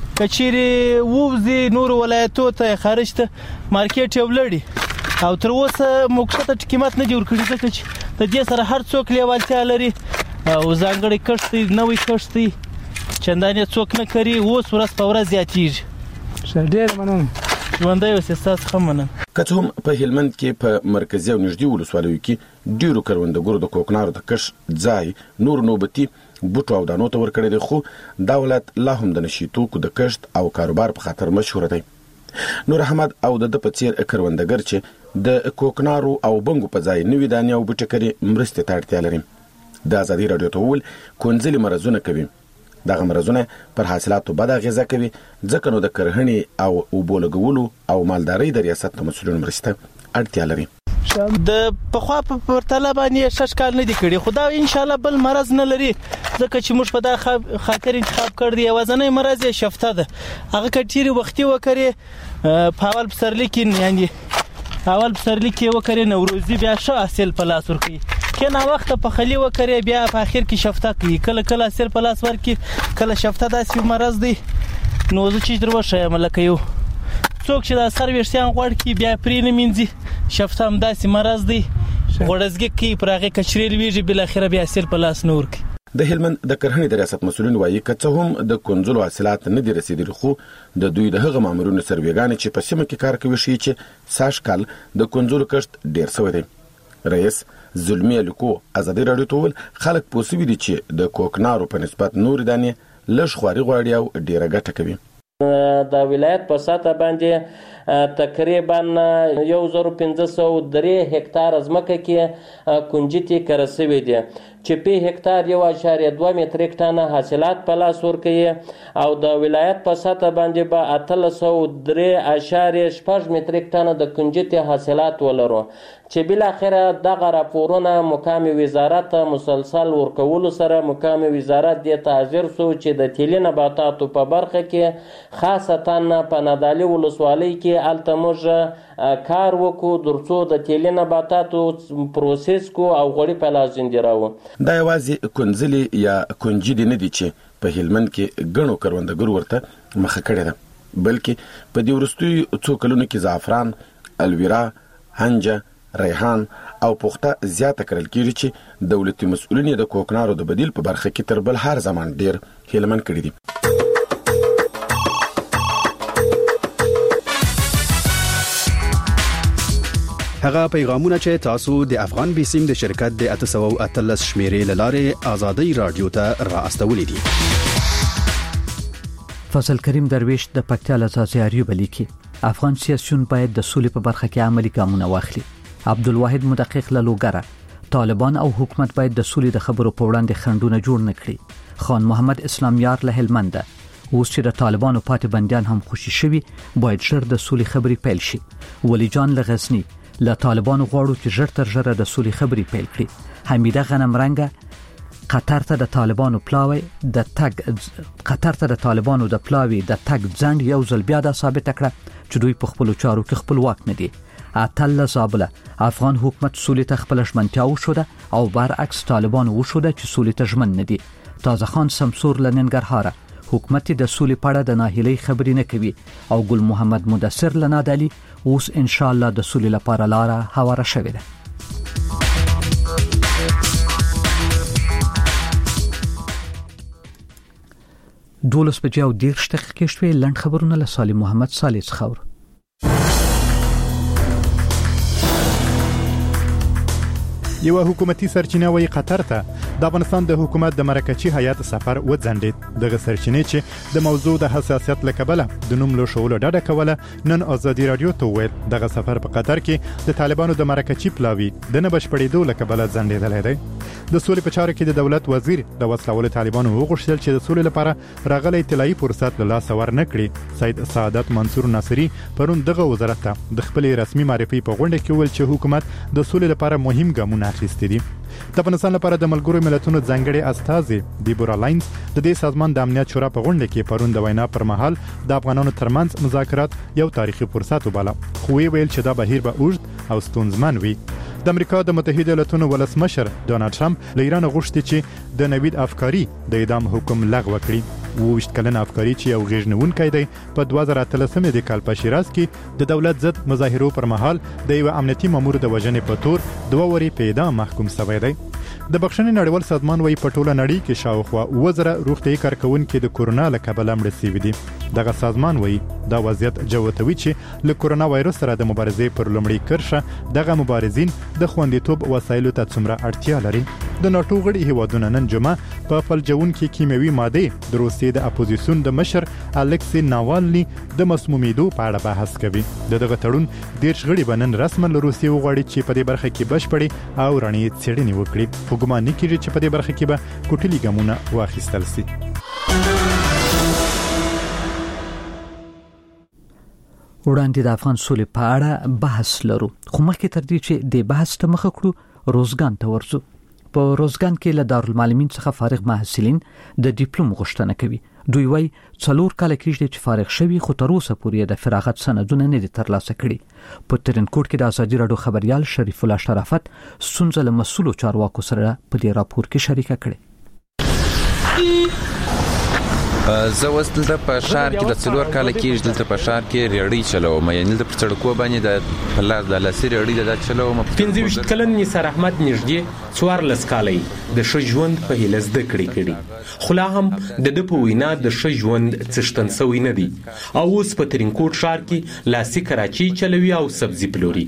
کچېرې ووځي نور ولایتو ته خارج ته مارکیټ یو لړي او تر اوسه موقته قیمت نه جوړ کړی ځکه چې د دې سره هر څوک لیوالتیا لري او ځانګړی کښت نوې کښت چندانې څوک نه کوي. اوس ورځ په ورځ زیاتېږي. ډېر مننه. ژوندی اوسې ستاسو ښه مننه. که څه هم په هلمند کې په مرکزي او نږدې ولسوالیو کې ډیرو کروندګرو د کوکنارو د کښت ځای نور نوبتي بوټو او دانو ته ورکړی دی. خو دا ولایت لا هم د نشي توکو د کښت او کاروبار په خاطر مشهور دی. نور احمد او د په څیر کروندګر چې د کوکنارو او بنګو په ځای نوې دانې او بوټي کري مرستې ته اړتیا لري. د ازادي راډیو ته وویل کنځلې مرزونه کوي. دغه مرزونه پر حاصلاتو بد اغیزه کوي ځکه نو د کرهنې او اوبو لګولو او مالدارۍ د ریاست مسؤلینو مرسته اړتیا لري. د پخوا په پرتله باندې شش کال نه دی کړی، خو دا ان شاء الله بل مرز نه لري ځکه چې موږ په دا خاطر انتخاب کړی دی. یوازنی مرز یې شفته ده. هغه کټيري وختي وکړي په اول پسرلی کې یعنی اول پسرلی کې وکړي نوروزی بیا ښه حاصل په لاس ورکړي. کله وخت په خلی وکړي بیا په اخر کې شفته کوي. کله کله حاصل په لاس ورکړي کله شفته داسې مرز دی. نو زه چې درو شم لکه یو څوک چې د سر ویشتيان غوړ کی بیا پرې نه مینځي شفته هم داسې مرز دی. غوړزګي کی پرغه کچریل ویږي بل اخر بیا حاصل په لاس نور کی. د هلمند د کرهنې د ریاست مسؤلین وایي که څه هم د کنځلو حاصلات نه دي رسیدلي، خو د دوی د هغه مامورینو سروېګانې چې په سیمه کې کار کوي شي چې ساش کال د کنځلو کښت ډیر شوی دی. رئیس زلمی الکو ازادي راډیو ته ویل خلک پوسوي دي چې د کوکنارو په نسبت نور دانې لږ خواري غواړي او ډیره ګټه کوي. د ولایت په سطح باندې تقریبا 1503 هکتار ځمکه کې کنجتي کرسوي دي چې په هکتار 1.2 متریک ټن حاصلات په لاس ورکړي او د ولایت په سطح باندې به 803.6 متریک ټن د کنجتي حاصلات ولرو چې بل اخره دغه راپورونه مقام وزارت مسلسل ورکول سره مقام وزارت د تعذير سو چې د تیلي نباتاتو په برخه کې خاصتا په نادالي ولسوالۍ کې التموج کار وکړو درڅو د تیلي نباتاتو پروسس کو او غوړي په لاس زندراو. دا یوازې کنځلې یا کنجدي نه دي چې په هلمند کې ګڼو کروندګرو ورته مخه کړې ده، بلکې په دې وروستیو څو کلونو کې زعفران، الویرا، هنجه، ریحان او پخته زیاته کرل کېږي چې دولتي مسؤلین د کوکنارو د بدیل په برخه کې تر بل هر زمان ډیر هلمند کړي دي. هغه پیغامونه چې تاسو د افغان بیسیم د شرکت د 813 شمیرې لاره ازادي رادیو ته راستولې دي. فضل کریم درویش د پکتیا لاساسي اړیو بلیکي افغان سیاسيون باید د سولې په برخه کې عملی ګامونه واخلي. عبدالواحد مدقق لوګره طالبان او حکومت باید د سولې د خبرو په وړاندې خنډونه جوړ نه کړي. خان محمد اسلامیار له هلمند اوس چې د طالبانو پاتې بنديان هم خوشي شوي باید ژر د سولې خبرې پیل شي. ولی جان لغزنی له طالبانو غواړو چې ژر تر ژره د سولې خبرې پیل کړي. حمیده غنمرنګه قطر ته د طالبانو پلاوی د تګ ځند یو ځل بیا د ثابت کړه چې دوی په خپل چارو کې خپلواک نه دي. اتل زابله افغان حکومت سولې ته خپل ژمنتیا وښوده او برعکس طالبانو وښوده چې سولې ته ژمن نه دي. تازه خان سمسور له ننګرهاره حکومت د سولې په اړه د ناهیلۍ خبرې نه کوي او ګل محمد مدثر له نادعلي اوس ان شاء الله د سولې لپاره لاره هواره شوې ده. 12:10 لنډ خبرونه له سالم محمد صالح څخه. یو حکومتي سرچینه وی قطر ته د افغانستان د حکومت د مرکزی هیئت سفر وځنډید. دغه سرچینه چې د موضوع د حساسیت لکبله د نوم له شغل ډډه کوله نن ازادي رادیو ته ویل دغه سفر په قطر کې د طالبانو د مرکزی پلاوی د نه بشپړېدو لکبله ځنډېدل دی. د سولې په چارو کې د دولت وزیر د وسلوال طالبانو وغوښتل چې د سولې لپاره راغلي طلایي فرصت له لاس ورنکړي. سید سعادت منصور ناصری پرون دغه وزارت ته د خپل رسمي معرفي په غونډه کې ویل چې حکومت د سولې لپاره مهم ګامونه اخیستي دي. د افغانستان لپاره د ملګرو ملتونو ځانګړي استازي دیبورا لاینز د دې سازمان د امنیت شورا په غونډه کې پرون د وینا پر مهال د افغانانو ترمنځ مذاکرات یو تاریخي فرصت وباله، خو ویل چې دا بهیر به اوږد او ستونزمن وي. د امریکا د متحده ایالاتونو ولسمشر ډونالد ټرمپ له ایران غوښتي چې د نوید افکاری د اعدام حکم لغوه کړي. 22 کلن افکاری چې یو غیژنونکی دی په 2013 کال په شیراز کې د دولت ضد مظاهرو پر مهال د یو امنیتي مامور د وژنې په تور 2 وري په اعدام محکوم شوی دی. د بخښنې نړیوال سازمان وايي په ټوله نړۍ کې شاوخوا 2000 روغتیايي کارکونکي د کورونا له کبله مړ شوي دي. دغه سازمان وايي دا وضعیت جوتوي چې له کورونا وایرس سره د مبارزې پر لومړي کرښه دغه مبارزین د خوندیتوب وسایلو ته څومره اړتیا لري. د ناتو غړي هیوادونه نن جمعه په فلجونکي کیمیاوي ماده د روسیې د اپوزیسیون د مشر الکسی ناوالني د مسمومیدو په اړه بحث کوي. دغه تړون 10 غړي بنن رسمن له روسیې وغواړي چې په دې برخه کې بشپړي او رڼې څېړنې وکړي. حکومت نه کیږي چې په دې برخه کې به کوټلي ګامونه واخیستل شي. وړاندې د افغان سولې په اړه بحث لرو، خو مخکې تر دې چې د بحث ته مخه کړو روزګان ته ورځو. په روزګان کې له دارالمعلمین څخه فارغ محصلین د ډیپلوم غوښتنه کوي. دوی وايي 4 کال کېږي چې فارغ شوي خو تر اوسه پورې د فراغت سندونه نه دي ترلاسه کړي. په ترنکوټ کې د ازادي راډیو خبريال شریف الله شرافت ستونزه له مسؤلو چارواکو سره په دې راپور کې شریکه کړې. زه اوس دلته په ښار کې د 4 کال کېږي دلته په ښار کې ریړۍ چلوم، یعنې دلته پر سړکو باندې د پلاس د لاسي ریړۍ د چلوم. 15 کلن نثار احمد نږدې 14 کالۍ د ښه ژوند په هیله زده کړې خو لا هم د په وینا د ښه ژوند څښتن سوی نه دی او اوس په ترینکوټ ښار کې لاسي کراچي چلوي او سبزي پلوري.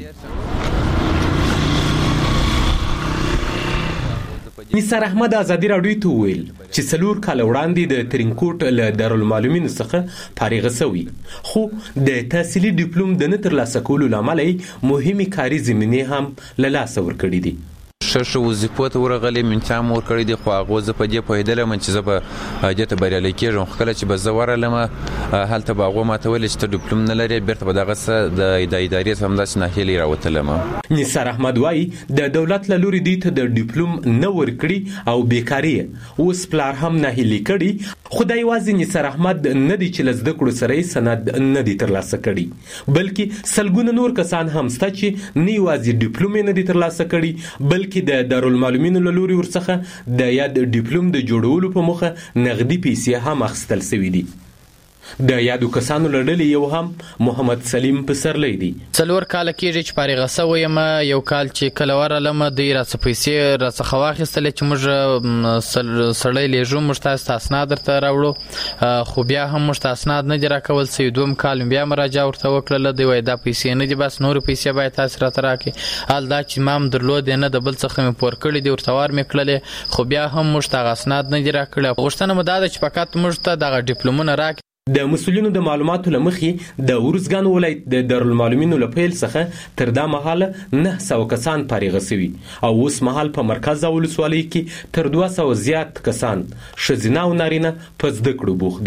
نثار احمد ازادي راډیو ته ویل چې 4 کال وړاندې د ترینکوټ له دارالمعلمین څخه فارغ شوی خو د تحصیلي ډیپلوم د نه ترلاسه کولو لامل مهمه کاري زمینه هم له لاس ورکړې دي. شش وظیفو ته ورغلې منځام ور کړی دی خو هغه ز په دې په هدلم چې زه به دته بریالي کېږم. خو کله چې به زوړه لمه هلته باغو ماته ول چې ډیپلوم نه لري بیرته به دغه د ادارې سمداس نه هلي راوتلم. نثار احمد وايي د دولت له لوري دی ته د ډیپلوم نه ور کړی او بیکاری اوس پلار هم نه هلي کړی. خدای وازي نثار احمد نه دی چې لزده کړو سره سند نه دی ترلاسه کړی بلکې سلګونه نور کسان هم ستا چې نه وازي ډیپلوم نه دی ترلاسه کړی بلکې د دارالمعلمین له لوري ورڅخه د یاد ډیپلوم د جوړولو په مخه نغدي پیسې هم اخیستل شوې دي. د یادو کسانو لړلې یو هم محمد سلیم پسرلی دی. 4 کال کېږي چې فارغ شوی یم. یو کال چې کله ورلمه د راڅ پیسې راڅخه واخیستل چې موږ سړی لېجو موږ تاسو اسناد درته راوړو خو بیا هم موږ اسناد نه دی راکول سي. دوم کال بیا مراجعه ورته وکړه دی وای دا پیسې نه دي بس نور پیسې باید تاسو راته راکې حال دا چې مام درلود نه د بل څخه مې پور کړی دی ورته ور مې کړلې خو بیا هم موږ اسناد نه دی راکړل. غوښتنه مو دا چې فقط موږ ته د ډیپلومونه راکې. د مسؤلینو د معلوماتو لمخې د ورزګان ولایت د دارالمعلمینو له پیل څخه تر دا مهاله 900 کسان فارغ شوي او اوس مهال په مرکز او ولسوالۍ کې تر 200 زیات کسان ښځینه او نارینه په زده کړو بوخت دي.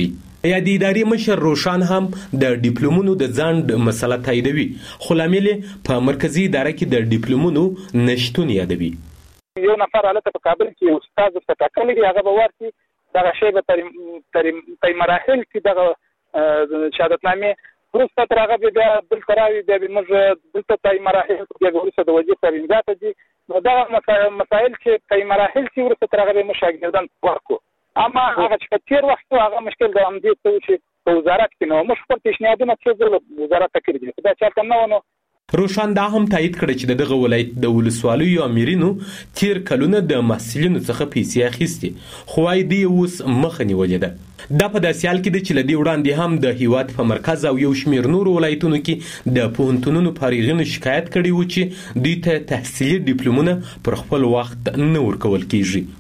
یا د ادارې مشر روشان هم د ډیپلومونو د ځنډ مسله تاییدوي، خو لامل په مرکزی اداره کې د ډیپلومونو نشتون یادوي. یو نفر هلته په کابل کې استاد ورته ټاکلی دی، هغه به ورسي دغه شی به تر مراحل کې دغه شهادتنامې وروسته تر هغه بیا دلته راوي، بیا به موږ دلته تای مراحل بیا وروسته د وظیفې پر امضا ته ځي. نو دغه مسایل چې تای مراحل چې وروسته تر هغه به موږ شاګردان ورکړو. اما هغه چې په تېر وخت هغه مشکل د همدې څه چې په وزارت کې نو موږ خپل پیشنهادونه څه ځله وزارت ته کړي دي، دا چېرته نه ونه. روشان دا هم تایید کړ چې دغه ولایت د ولسوالیو امیرینو تیر کلونه د محصلینو څخه پیسې اخیستي، خو وايي دوی اوس مخه نیولې ده. دا په داسې حال کې ده چې له دې وړاندې هم د هیواد په مرکز او یو شمېر نورو ولایتونو کې د پوهنتونونو فارغینو شکایت کړی و چې دوی ته تحصیلي ډیپلومونه پر خپل وخت نه ورکول کیږي.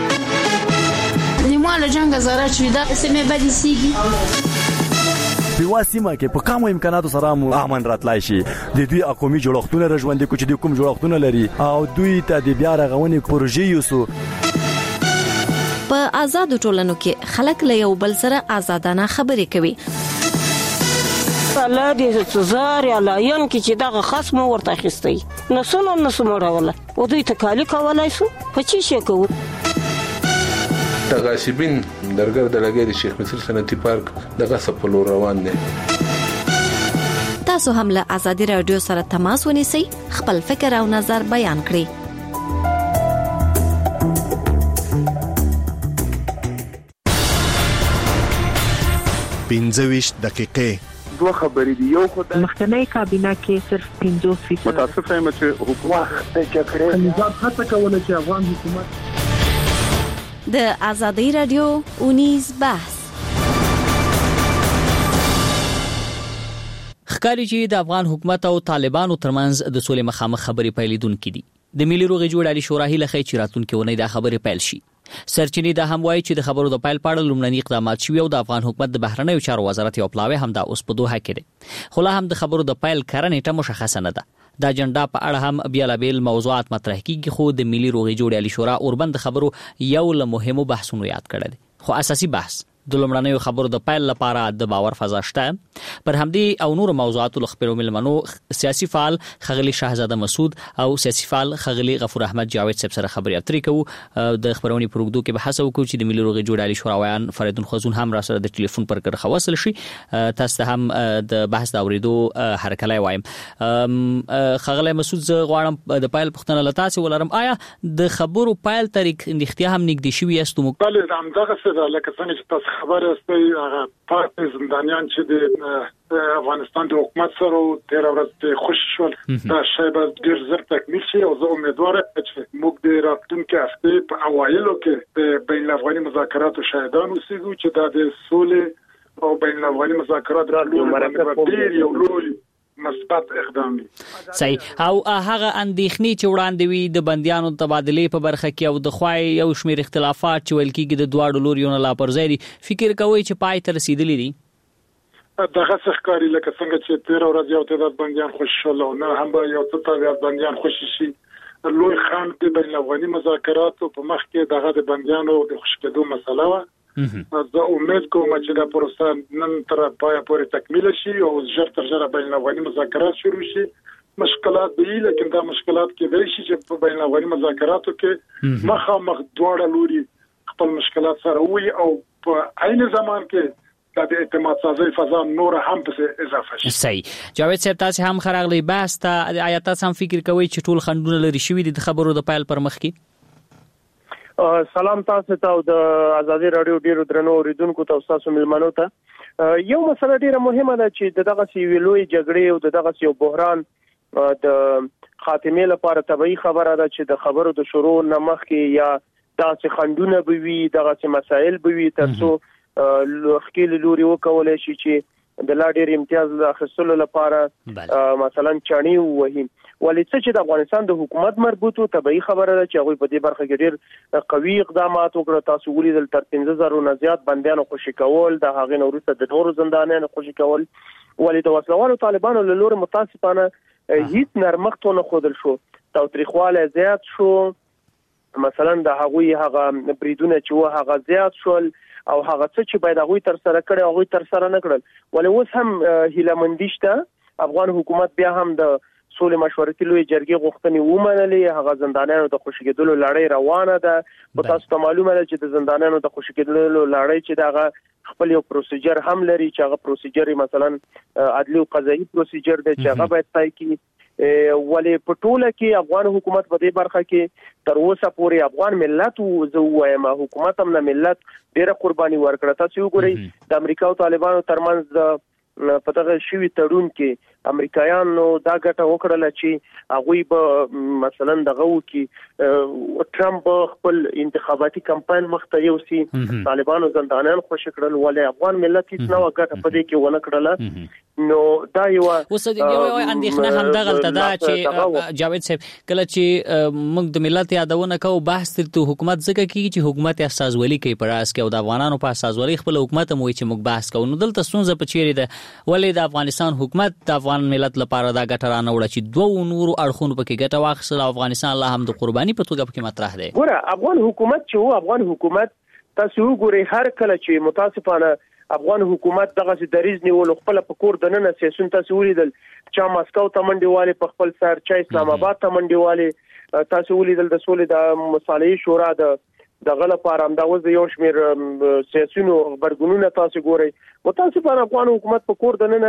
له جنګ زاره چې دا سمې بدې سیږي په واسمه کې په کومو امکاناتو سره مو امن راتلای شي. د دوی اقومي جوړښتونه رژوندې کو چې د کوم جوړښتونه لري او دوی ته د بیا رغونې پروژې یوسو. په آزاد ټولنو کې خلک له یو بل سره آزادانه خبرې کوي. الله دې څزار یا لاین کې چې دغه خصم ورته اخیستي نسونه نسمړوله او دوی تکالی کولای شو په چی شي کوو. تغاشبین درګر د لګي د شیخ مصر صنعتي پارک دغه سپلو روان دي. تاسو هم له آزادي رادیو سره تماس ونیسئ، خپل فکر او نظر بیان کړئ. پنځه دقیقې دوه خبرې دي. یو خدای مخکنی کابینه کې صرف 50% متاسف یم چې حکومت د جګړې نظام هڅه کوله چې افغان حکومت د آزادی رادیو اونیز بحث. ښکاري چې د افغان حکومت او طالبانو ترمنځ د سولې مخامخ خبرې پیلېدونکې دي. د ملي روغې جوړې شورا هیله کوي چې راتلونکې اونۍ دا خبرې پیل شي. سرچینې دا هم وایي چې د خبرو د پیل په اړه لومړني اقدامات شوي او د افغان حکومت د بهرنیو چارو وزارت یو پلاوی هم دا اوس په دوحه کې دی، خو لا هم د خبرو د پیل کره نیټه مشخصه نه ده. دا اجنډا په اړه هم بیلابیل موضوعات مطرح کیږي، خو د ملي روغې جوړې شورا اوربند خبرو یو له مهمو بحثونو یاد کړی دی. خو اساسي بحث د لومړنیو خبرو د پیل لپاره د باور فضا شته. پر همدې او نور موضوعاتو لخبرو ملمنو سیاسي فعال خغلی شاهزاده مسعود او سیاسي فعال خغلی غفور احمد جاوید صاحب سره خبرې اترې کوو. د خبرونې پروګدو کې بحث وکړو چې د ملي روغې جوړې شورا ویان فریدون خزون هم را سره د ټلیفون پر کړه خواصل شي. تاسو هم د بحث دا اوریدو هرکلی وایم. خغلی مسعود زه غواړم د پیل پوښتنه له تاسو ولرم، آیا د خبرو پیل تاریخ اندېښتیا هم نږدې شوي یاستو؟ بله همدغه څه ده لکه څنګه چې تاسو خبره استئ هغه پاتې زندانیان چې د افغانستان د حکومت سره تیر ورځ خوش شول دا شی به ډیر زر تکمیل شي او زه امیدوار یم چې موږ د راتلونکي هفته په اوایلو کې د بین الافغاني مذاکراتو شاهدان اوسېږو چې دا د سولې او بین الافغاني مذاکرات راتلونکي ډیر یو لوی مثبت اقدام دي. صحیح. او هغه اندېښنې چې وړاندې وي د بنديانو تبادلې په برخه کې او د خوای یو شمېر اختلافات چې ویل کېږي د دواړو لوریو نه لا پرځای دي، فکر کوئ چې پای ته رسیدلي دي؟ دغه څه ښکاري لکه څنګه چې تیر ورځ یو تعداد بنديان خوشي شول او نه هم به یو څه تعداد بنديان خوشي شي. لوی خنډ د بین الافغاني مذاکراتو په مخ کې دغه د بنديانو د خوشي کېدو مسله وه. زه امید کوم چې دا پروسه نن تر پای پورې تکمیل شي او ژر تر ژره بین الافغاني مذاکرات شروع شي. مشکلات دي لیکن دا مشکلات کې دی چې په بین الافغاني مذاکراتو کې مخامخ دواړه لوري خپل مشکلات سره وي او په عین زمان کې د اعتماد سازي فضا نور هم په اضافه شي. صحیح. جاوید صاحب تاسو هم خراغلی بحث ته آیا تاسو هم فکر کوئ چې ټول خندونه لري شوي د خبرو د پیل پر مخ کې؟ سلام تاسو ته او د آزادي رادیو ډیرو درنو اوریدونکو ته تاسو ملمنو ته یو مسله ډیره مهمه ده چې دغه سی ویلوي جګړې او دغه یو بحران د خاتمه لپاره طبيعي خبره ده چې د خبرو د شروع نمخ کې یا داسې خندونه بوي دغه مسائل بوي ترڅو لوخکې لوري وکولای شي چې د لا ډیر امتیاز اخیستلو لپاره مثلا چانی وهي ولې چې د افغانستان د حکومت مربوطو طبيعي خبره ده چې هغه په دې برخه کې ډیر قوي اقدامات وکړه. تاسو ولیدل تر 15000 نه زیات بندیانو خوشي کول د هغه نورسته د نورو زندانیانو خوشي کول ولې د وسلوالو طالبانو له لوري متاسفانه هیڅ نرمښت نه خودل شو تاوتریخواله زیات شو مثلا د هغوی هغه بریدونه چې و هغه زیات شول او هغه څه چې باید هغوی تر سره کړي هغوی تر سره نه کړل. ولې اوس هم هیله شته افغان حکومت بیا هم د سولې مشورتي لوی جرګې غوښتنې ومنلې. هغه زندانیانو د خوشي کېدلو لړۍ روانه ده. په تاسو ته معلومه ده چې د زندانیانو د خوشي کېدلو لړۍ چې دغه خپل یو پروسیجر هم لري چې هغه پروسیجر مثلا عدلي او قضایي پروسیجر دی چې هغه باید طی کړي. ولې په ټوله کې افغان حکومت په دې برخه کې تر اوسه پورې افغان ملت او زه وایم حکومت هم نه ملت ډېره قرباني ورکړه. تاسو وګورئ د امریکا او طالبانو ترمنځ د په دغه شوی تړون کې امریکایانو دا ګټه وکړه چې هغه به مثلا دغه وکي ټرمپ خپل انتخاباتي کمپاین مخته یوسي طالبانو زندانیان خوشی کړل. ولې افغان ملت هیڅ نه وګټه په دې کې ونه کړله. نو دا یو اندېښنه هم دغه ده چې جاوید صاحب کله چې موږ د ملت یادونه کوو بحث ته حکومت ځکه کوي چې حکومت استازولي کوي پر اساس کې او د افغانانو په استازولي خپل حکومت مو چې موږ بحث کوو. نو دلته ستونزه په چیرې ده ولې د افغانستان حکومت د افغان ملت لپاره دا ګټه رانه وړه چې دوه نورو اړخونو پکې ګټه واخیستل او افغانستان لا هم د قرباني په توګه پکې مطرح دی. ګوره افغان حکومت چې و افغان حکومت تاسو وګورئ هر کله چې متاسفانه افغان حکومت دغه دریز نیول خپل په کور د نن سیاسون تاسو ولیدل چې ماسکو ته منډیواله په خپل سر چا اسلام آباد ته منډیواله تاسو ولیدل د سولې د مصالحې شورا د غل لپاره هم دا وز یو شمیر سیاسيونو خبرګونونه تاسو ګورئ. متاسفانه افغان حکومت په کور د نن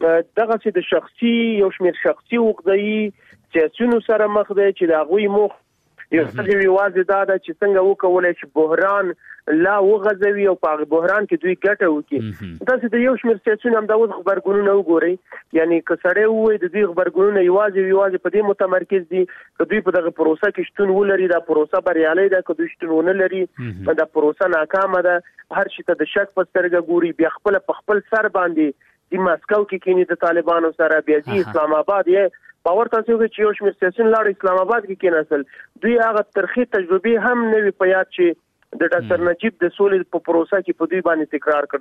دغه چې د شخصي یو شمیر شخصي وګړي سیاسيونو سره مخ دی چې دا غوي مخ یو څه ویوازه دا چې څنګه وکولای چې بحران لا وغځوي او په بحران کې دوی ګټه وکړي. تاسو د یو شمیر سیاسيونو هم دا وز خبرګونونه وګورئ یعنی کسړې وې د دوی خبرګونونه یوازې په دې متمرکز دي چې دوی په دغه پروسه کې شتون ولري. دا پروسه بریالي ده که دوی شتون ونه لري دا پروسه ناکامه ده. هر شي ته د شک په سترګه ګوري بیا خپل سر باندې د ماسکو کې کینی د طالبانو سره بیا د اسلام آباد یې باور تاسو کې یو شمیر سیاسيون لاړ اسلام آباد کې کېناسل. دوی هغه ترخی تجربه هم نه وی په یاد چې د ډاکټر نجیب د سولې په پروسه کې په دوی باندې تکرار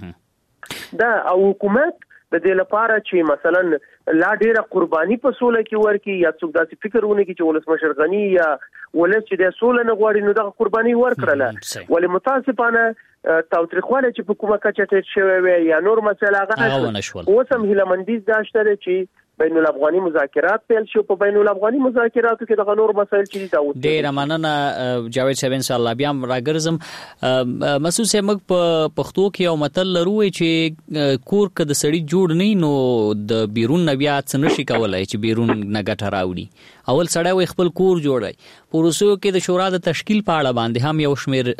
کړلې. دا او حکومت د دې لپاره چې مثلا لا ډیره قرباني په سولې کې ورکي یا څوک داسې فکرونه کوي چې ولسمشر غنی یا ولس چې د سولې نه غواړي نو دغه قرباني ورکړله. ولې متاسفانه تاوتریخواله چې په کومه کچه ټیټ شوی وي یا نور مسله هغه اوس هم هیلمندیز داشته چې بین الافغاني مذاکرات پیل شو. په بین الافغاني مذاکراتو کې د نور مسایل چې دا وته ډیر مننه جاوید صاحب ان شاء الله بیا راګرزم. مسعود صاحب موږ په پښتو کې یو متل لرو چې کور کې د سړی جوړ نه نو د بیرون بیا څه نشي کولای چې بیرون نه ګټه راوړي. اول سړی وي خپل کور جوړای. پروسو کې د شورا د تشکیل په اړه باندې هم یو شمیر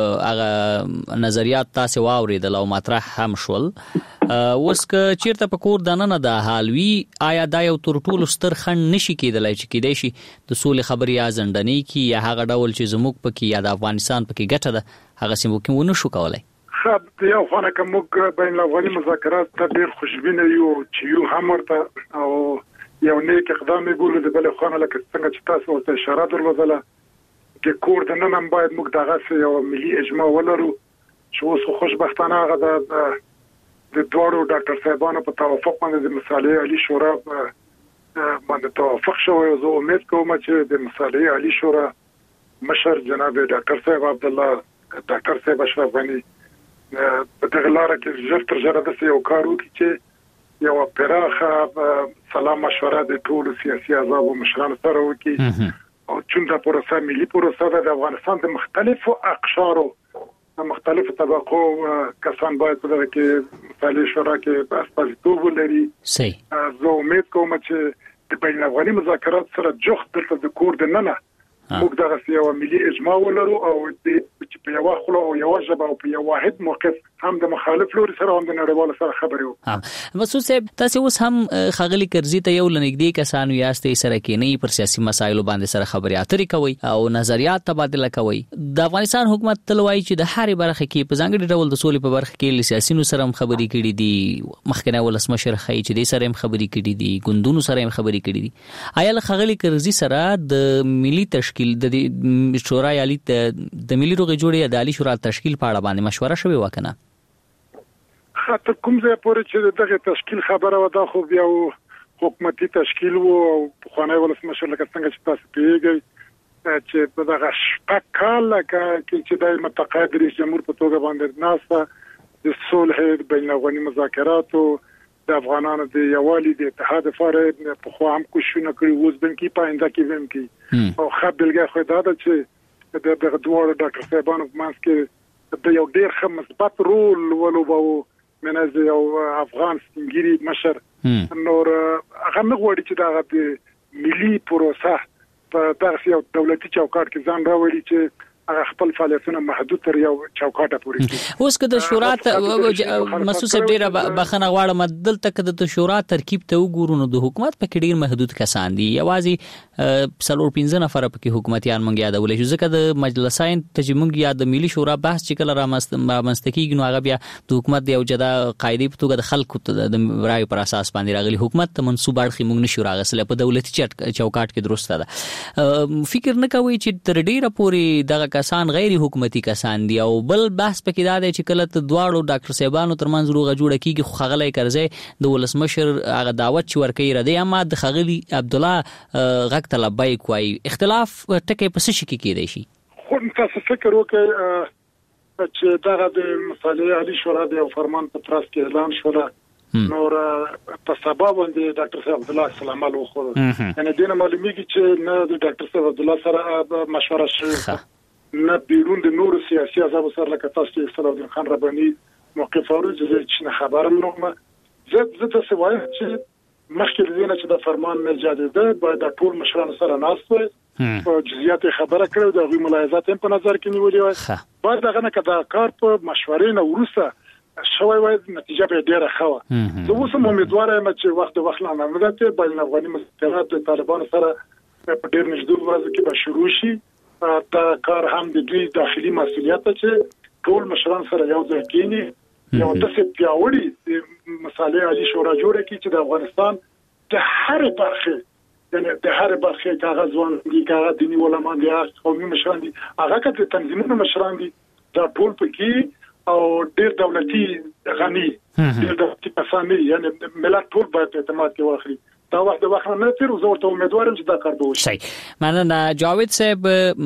هغه نظریات تاسو واوریدل او مطرح هم شول. اوس که چیرته په کور دننه د حالوي آیا دا یو تر ټولو ستر خنډ نشي کېدلای چې کېدای شي د سولې خبرې یا ځندنې کې یا هغه ډول چې زموږ پکې یا د افغانستان پکې ګټه ده هغه سیمو کې ونه شو کولای. خب یو خانه که موږ بین الافغاني مذاکرات ته ډېر خوشبینه یو چې یو هم ورته او یو نیک اقدام یې بولو د بلې خانه لکه څنګه چې تاسو ورته اشاره درلودله چې کور دننه هم باید موږ دغسې یو ملي اجماع ولرو چې اوس خوشبختانه هغه د دوړو ډاکټر صاحبانو په توافق باندې د مصالحې عالی شورا باندې توافق شوی. زه امید کوم چې د مصالحې عالی شورا مشر جناب ډاکټر صاحب عبد الله ډاکټر صاحب اشرف غنی په دغه لاره کې ژر تر ژره داسې یو کار وکړي چې یو پراخه سلام مشوره د ټولو سیاسي احزابو مشرانو سره وکړي او چې دا پروسه ملي پروسه ده. د افغانستان د مختلفو اقشارو مختلفو طبقو کسان باید په دغه کې مصالحې شورا کې استازیتوب ولري. زه امید کوم چې د بین الافغاني مذاکرات سره جوخت دلته د کور دننه موږ دغه یو ملي اجماع ولرو او چې په یو خلو او یو ژبه او په یو واحد موقف هم د مخالف لوري سره هم د نړیوال سره خبرې وو. مسعود صاحب تاسو اوس هم خغلی کرزي ته یو لنګدي کسانو یاستې سره کې نه پر سیاسي مسایلو باندې سره خبرې اترې کوي او نظریات تبادله کوي. د افغانستان حکومت تل وایي چې د هرې برخه کې په ځانګړي ډول د سولې په برخه کې سیاسيونو سره هم خبرې کړي دي. مخکنه ولسمشر خای چې د سره هم خبرې کړي دي ګوندونو سره هم خبرې کړي دي. آیا خغلی کرزي سره د ملي تشکیل د شورای عالی د ملي روغې جوړې د عالی شورا تشکیل په اړه باندې مشوره شوې وکنه؟ خاطر کوم ځای پورې چې دغه تشکیل خبره ودا خو بیا حکومتي تشکیل وو او خانه ولسمشر لکه څنګه چې تاسو پیږئ چې په دغه شپږ کال کې چې د متقاعد رئیس جمهور په توګه باندې ناسا د صلح بین الافغاني مذاکراتو د افغانانو د یووالي د اتحاد لپاره په خو هم کوششونه کړي اوس بن کې پاینده کې ویم کې او خپلګه خو دا ده چې د دوه ډاکټر صاحبانو په منځ کې د یو ډیر ښه مثبت رول ولوباو منځ یو افغان سپینګری مشر نور هغه نه غواړي چې دا د ملي پروسه په دغه یو دولتي چوکاټ کې ځان راوړي چې هغه خپل فعالیتونه محدود تر یو چوکاټه پورې کړي. اوس که د شورا مسعود صاحب ډیره بخنه غواړم دلته که د شورا ترکیب ته وګورو نو د حکومت پکې ډیر محدود کسان دي، یوازې 15 نفر پکې حکومتيان مونږ یادولې شو، ځکه د مجلسین ته مونږ یاد د ملي شورا بحث چې کله رامنځته نو هغه بیا د حکومت د یو جدا قاعده په توګه د خلکو د رائے پر اساس باندې راغلي، حکومت ته منسوب اړخ مونږ نشو راغسل په دولتي چوکاټ کې درسته ده. فکر نه کوي چې تر ډیره پورې دغه کسان غیر حکومتي کسان دي؟ او بل بحث پکې دا دی چې کله ته دواړو ډاکټر صاحبانو ترمنځ روغه جوړه کیږي خو خغلې کرځي د ولسمشر هغه دعوت چې ورکوي ردی اما د خغلی عبد الله غک طلبای کوي اختلاف ټکي په څه کې کېدای شي؟ خو تاسو فکر وکړئ چې دا د مصالحه عالی شورا د فرمان په تراس کې اعلان شو نور په سبب باندې ډاکټر صاحب عبد الله سلام علیه وخت یعنی دینه معلومیږي چې نه د ډاکټر صاحب عبد الله سره مشوره شوه نه بیرون د نور سیاسي احزاب سره لکه تاسو چې صلاح الدین خان رباني موقف اوري چې خبرم نومه زه د سوای چې مخکې دینه چې د فرمان نه جديده باید د ټول مشرانو سره ناست او جزئیات خبره کړو د غوي ملاحظات په نظر کې نیولې وای بعد دغه نه کدا کار په مشورې نه ورسته شوی وای نتیجه به ډیره ښه زه اوس هم امیدوار یم چې وخت نه عملیات بین افغاني مذاکرات د طالبانو سره په ډیر نږدې ورځ کې به شروع شي. دا کار هم د دوی داخلي مسؤلیت چې ټول مشران سره یو ځای کېني یو داسې پیاوړي مصالحه عالی شورا جوړه کړي چې د افغانستان د هر برخه یعنی د هر برخه کاغذ ځوان دي کاغذ دیني علماء دي قومي مشران دي هغه کته تنظیمونو مشران دي دا ټول پکې او ډیر دولتي غني ډیر دولتي کسان یعنی ملت ټول باید اعتماد کې واخلي. دا وخت نه تیر زه ورته امیدوارم چې دا کار به وشي. مننه جاوید صاحب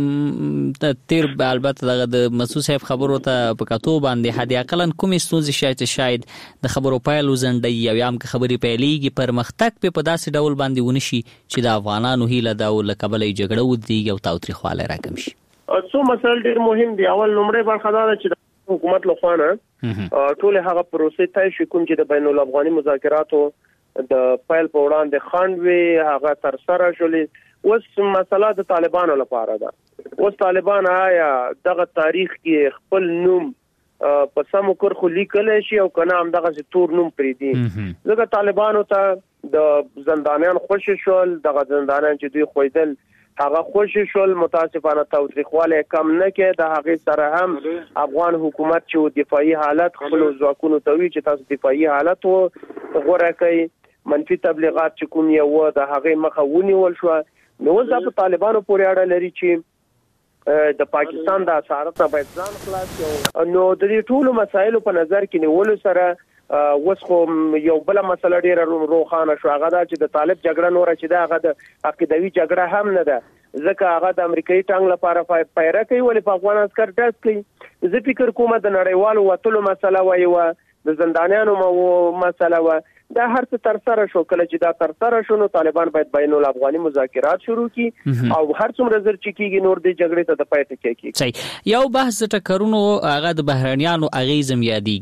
تیر البته د مسعود صاحب خبرو ته په کتو باندې هدي اقلن کوم ستونزې شاید د خبرو پایلو زندۍ یا یم که خبري پیلېږي پرمختګ په داسې ډول باندې ونشي چې د افغانانو هیله دا ولکبلې جګړه ودی او تاوتریخواله راکم شي. څو مسایل ډیر مهم دي. اول نمبر برخه دا چې حکومت لخوانه ټول هغه پروسې ته شي کوم چې د بین الافغاني مذاکراتو د فایل په وړاندې خاندوي هغه تر سره شولې. اوس مسله د طالبانو لپاره ده. اوس طالبان آیا دغه تاریخ کې خپل نوم په سمو کرخو لیکل شي او کنه هم دغه تور نوم پری دي؟ ځکه طالبانو ته د زندانیان خوشی شول، دغه زندانیان چې دوی خویدل هغه خوشی شول، متاسفانه تاوتریخواله کم نه کې د هغه سره هم افغان حکومت چې دفاعي حالت خپل ځواکونو ته وی چې تاسو دفاعي حالت غوړه کوي، منفي تبلیغات چې کوم یو د هغه مخه ونیول شو. نو ځکه په طالبانو پورې اړه لري چې د پاکستان د اسارت نه باید ځان خلاص کړي. نو د دې ټولو مسایلو په نظر کې نیول سره اوس خو یو بل مسله ډیره روښانه شو، هغه دا چې د طالب جګړه نور چې دا هغه د عقیدوي جګړه هم نه ده، ځکه هغه د امریکایي ټنګ لپاره پیره کوي ولې په افغان عسكر ډاس کوي. زه فکر کوم د نړیوالو وټلو مسله وایي د زندانیانو مسله و دا هر څه تر سره شو. کله چې دا تر سره شو نو طالبان باید بین الافغاني مذاکرات شروع کړي او هر څومره زر چې کیږي نور د جګړې ته د پای ټکی کیږي. صحیح. یو بحث ټکرونو هغه د بهرانيانو اغیزم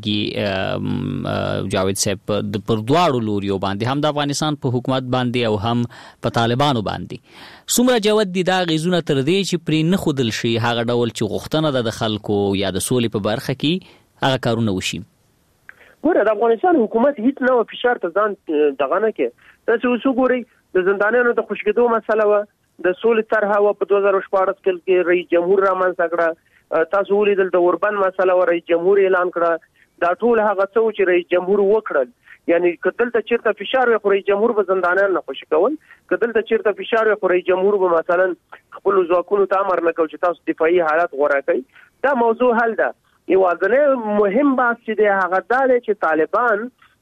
یادېږي جاوید صاحب پر دواړو لوريو باندې، هم د افغانستان په حکومت باندې او هم په طالبانو باندې. څومره جواد دي دا غیزونه تر دې چې پرې نه خودل شي هغه ډول چې غوښتنه د خلکو یا د سولې په برخه کې هغه کارونه وشي؟ ګوره د افغانستان حکومت هیڅ نه فشار ته ځان دغه نه کې. تاسو وګورئ د زندانیانو د خوشګدو مسله و، د سولې طرحه و په 2014 کې رئیس جمهور رامنځته کړه. تاسو ولیدل د اوربند مسله و رئیس جمهور اعلان کړه. دا ټول هغه څه چې رئیس جمهور وکړل، یعنی کدل ته چیرته فشار وي خو رئیس جمهور به زندانیان نه خوشی کول، کدل ته چیرته فشار وي خو رئیس جمهور به مثلا خپل ځواکونو ته امر نه کول چې تاسو دفاعي حالت غوړه کړئ. دا موضوع حل ده. یو ځنه مهم بحث چې هغه دا دی چې طالبان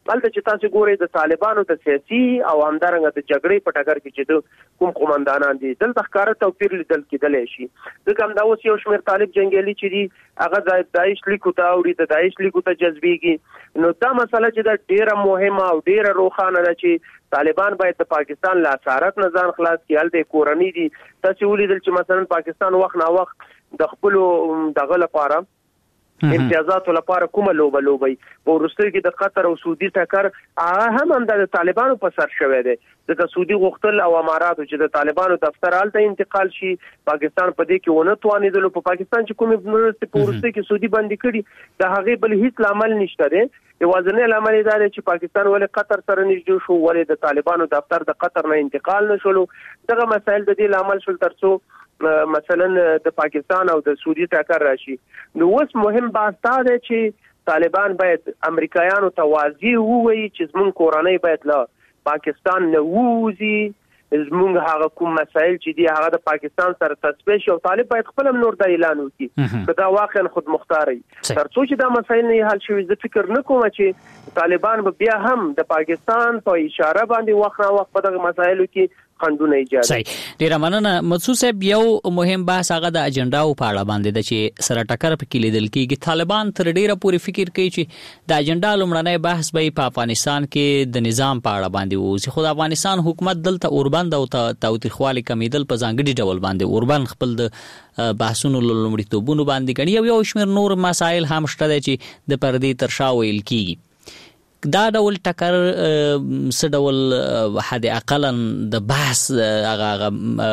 بلته چې تاسو ګورئ د طالبانو د سیاسي او همدارنګه د جګړې په ټکر کې چې کوم قومندانان دي دلته ښکاره توپیر لیدل کېدلی شي. ځکه همدا اوس یو شمېر طالب جنګیالي چې دي هغه د داعش لیکو ته اوړي د داعش لیکو ته جذبېږي. نو دا مسله چې دا ډېره مهمه او ډېره روښانه ده چې طالبان باید د پاکستان له اسارت نه ځان خلاص کړي. هلته کورنۍ دي تاسو ولیدل چې مثلا پاکستان وخت نا وخت د خپلو دغه لپاره امتیازاتو لپاره کومه لوبي په وروستیو کې د قطر او سعودي ټکر هم د طالبانو په سر شوی دی. ځکه سعودي غوښتل او اماراتو چې د طالبانو دفتر هلته انتقال شي، پاکستان په دې کې ونه توانېدلو. په پاکستان چې کومې مرستې په وروستیو کې سعودي بندي کړي د هغې بل هیڅ لامل نشته دی. یوازینی لامل دا دی چې پاکستان ولې قطر سره نږدې شو، ولې د طالبانو دفتر د قطر نه انتقال نه شولو. دغه مسایل د دې لامل شول ترڅو مثلا د پاکستان او د سعودي ټکر راشي. نو اوس مهم بحث دا دی چې طالبان باید امریکایانو ته واضح ووایي چې زموږ کورنۍ باید له پاکستان نه ووځي، زموږ هغه کوم مسایل چې دي هغه د پاکستان سره تصفیه شي او طالب باید خپل نور د اعلان وکړي که دا واقعا خودمختار وي. ترڅو چې دا مسایل نه حل شوي زه فکر نه کوم چې طالبان به بیا هم د پاکستان په اشاره باندې وخت نه وخت په دغه مسایلو کې خندونه ایجاد. صحیح. ډیره مننه مسعود صاحب. یو مهم بحث هغه د اجنډاو په اړه باندې د چې سره ټکر پکې لیدل کېږي. طالبان تر ډیره پورې فکر کوي چې د اجنډا لومړنی بحث به په افغانستان کې د نظام په اړه باندې ووځي، خو د افغانستان حکومت دلته اوربند او تاوتریخوالي کمیدل په ځانګړي ډول باندې اوربند خپل د بحثونو لومړیتوبونو باندې ګڼي. یو شمېر نور مسایل هم شته چې د پردې تر شا ویل کېږي. دا ډول ټکر څه ډول حد اقلا د بحث هغه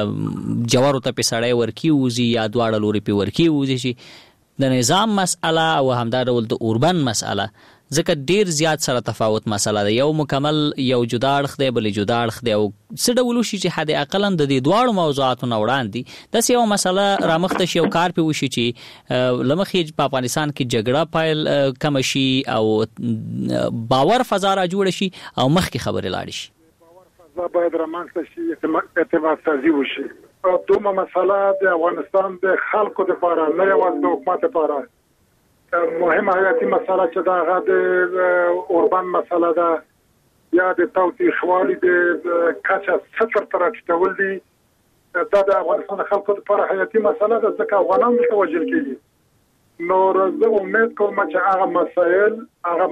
جوارو ته په سړی ورکی وزي یا دواړه لوري په ورکی وزي چې د نظام مسأله او همدا ډول د اوربن مسأله ځکه ډیر زیات سره تفاوت مسله ده. یو مکمل یو جدا اړخ دی، بل جدا اړخ دی او څه ډول شي چې حد اقلا د دې دواړو موضوعاتو نه وړاندې داسې یو مسله رامخته شي او کار پې وشي چې لمخې په افغانستان کې جګړه پایل کم شي او باور فضا را جوړ شي او مخکې خبرې لاړې شي. فضا باید رامنځته شي، اعتماد سازي وشي. دومره مسله د افغانستان د خلکو لپاره نه یوازې د حکومت لپاره مهمه حیاتي مسله چې دا هغه د اوربان مسله ده یا د تاوتریخوالي د کچه صفر ته راټیټول دي. دا د افغانستان خلکو لپاره حیاتي مسله ده ځکه افغانان دلته وژل کېږي. نو زه امید کوم چې هغه مسایل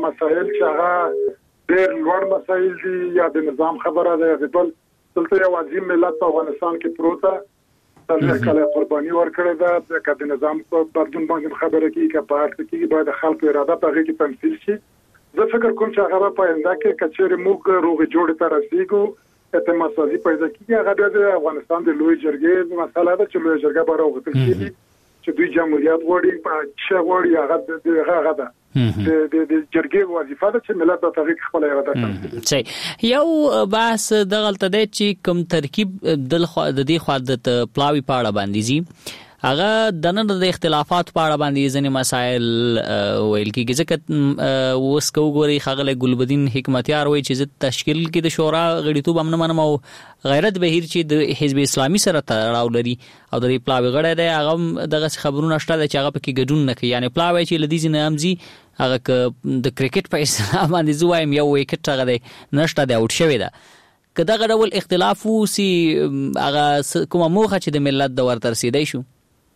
چې هغه ډېر لوړ مسایل دي یا د نظام خبره ده یا د بل دلته یو عظیم ملت په افغانستان کې پروت ده، څلور کاله قرباني ورکړې ده. که د نظام په بدلون باندې خبره کېږي که په هر څه کېږي باید د خلکو اراده په هغې کې تمثیل شي. زه فکر کوم چې هغه په آینده کې که چېرې موږ روغې جوړې ته رسېږو اعتماد سازي پیدا کېږي. هغه بیا د افغانستان د لویې جرګې مسله ده چې لویه جرګه به راوغوښتل کېږي چې دوی جمهوریت غواړي څه غواړي هغه ده د جرګې وظیفه ده چې ملت په هغې کې خپله اراده تمثیل. صحیح. یو بحث دغلته دی چې کوم ترکیب د دې خوا د پلاوي په اړه باندې ځي هغه د نن د اختلافات په اړه باندې ځینې مسایل ویل کېږي. ځکه اوس که وګورئ ښاغلی ګلبدین حکمتیار وایي چې زه تشکیل کې د شورا غړیتوب هم نه منم او غیرت بهیر چې د حزب اسلامي سره تړاو لري او د دې پلاوي غړی دی هغه هم دغسې خبرونه شته دی چې هغه پکې ګډون نه کوي. یعنې پلاوی چې له دې ځینې هم ځي هغه که د کرکټ په اصطلاح باندې زه وایم یو ویکټ هغه دی نشته دی اوټ شوی ده. که دغه ډول اختلاف وسي هغه کومه موخه چې د ملت د ورته رسېدی شو.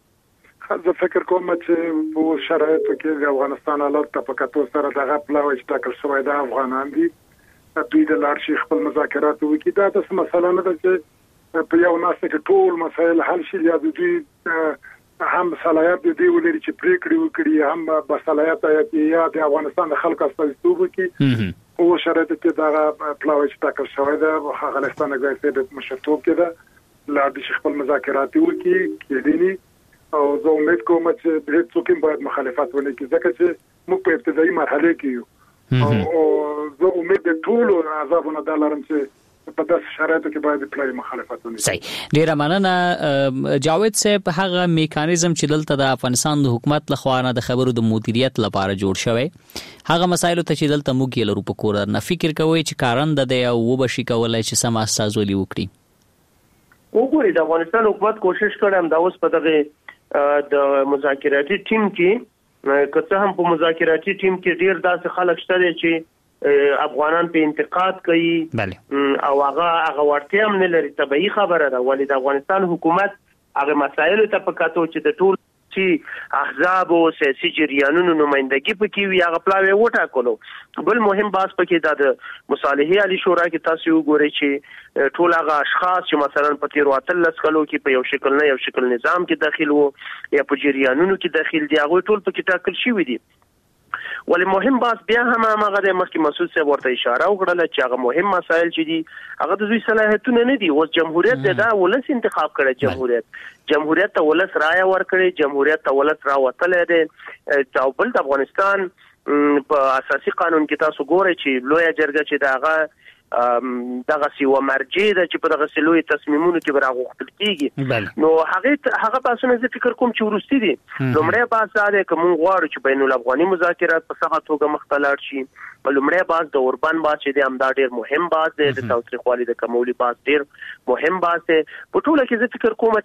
زه فکر کوم چې په شرایطو کې د افغانستان حالات ته په کتو سره دغه پلاوی چې ټاکل شوی ده افغانان دي دوی د لاړ شي خپل مذاکرات وکړي. دا داسې مسله نه ده چې په یو ناسته کې ټول مسایل حل شي یا د دوی هم صلاحیت د دې ولري چې پریکړې وکړي هم به صلاحیت یا د افغانستان د خلکو استازیتوب وکړي. او شرایطو کې دغه پلاوی چې ټاکل شوی ده افغانستان غیر د مشرتوب کې ده لاړ دي خپل مذاکرات وکړي کېدلی او زه امید کوم چې د هیڅ باید مخالفت ونه کړي ځکه چې موږ په ابتدایي مرحله کې یو او زه امید د ټولو اعضابو نه لرم چې په داسې شرایطو کې باید پلای مخالفت ونه کړي. صحیح. ډیره مننه جاوید صاحب. هغه میکانیزم چې دلته د افغانستان د حکومت لخوا نه د خبرو د مدیریت لپاره جوړ شوی هغه مسایلو ته چې دلته موږ یې لرو په کور نه فکر کوئ چې کارنده دی او وبشي کولای چې سم استازولي وکړي. وګورئ د افغانستان حکومت کوشش کړی هم دا اوس په دغه د مذاکراتي ټیم کې که څه هم په مذاکراتي ټیم کې ډیر داسې خلک شته چې افغانان په انتقاد کوي او هغه ورته هم نه لري. طبيعي خبره ده، ولې د افغانستان حکومت هغه مسایل ته پکاتو چې د ټول چې احزاب او سیاسي جریانونو نمائندګي پکې وي هغه پلاوی وټاکلو. بل مهم باس پکې د مصالحه علی شورا کې تاسو وګورئ چې ټول هغه اشخاص چې مثلا په تیر وتل لسکلو کې په یو شکل نه یو شکل نظام کې داخل وو یا په جریانونو کې داخل دي هغه ټول پکې ټاکل شوی دي. ولې مهم باس بیا هم هغه د مخکې مسعود صاحب ورته اشاره وکړه چې هغه مهم مسایل چې دي هغه د دوی صلاحیتونه نه دي. اوس جمهوریت دا ولس انتخاب کړي، جمهوریت ته ولس رائے ورکړي، جمهوریت ته ولس راوتلې ده. او بل د افغانستان په اساسي قانون کې تاسو ګورئ چې لویه جرګه چې دغه سیوه مرجع ده چې په دغه سلوي تصمیمونو کې براغوښتل کیږي. نو هغه باسونه زه فکر کوم چې ورستي دي. لومړی باس دا دی کوم غواړو چې بین الافغاني مذاکرات په سخته توګه مختلط شي. لومړی باس د اوربان باس چې دی همدا ډیر مهم باس دی، د تاوتریخوالي د کمولي باس ډیر مهم باس دی. په ټوله کې زه فکر کوم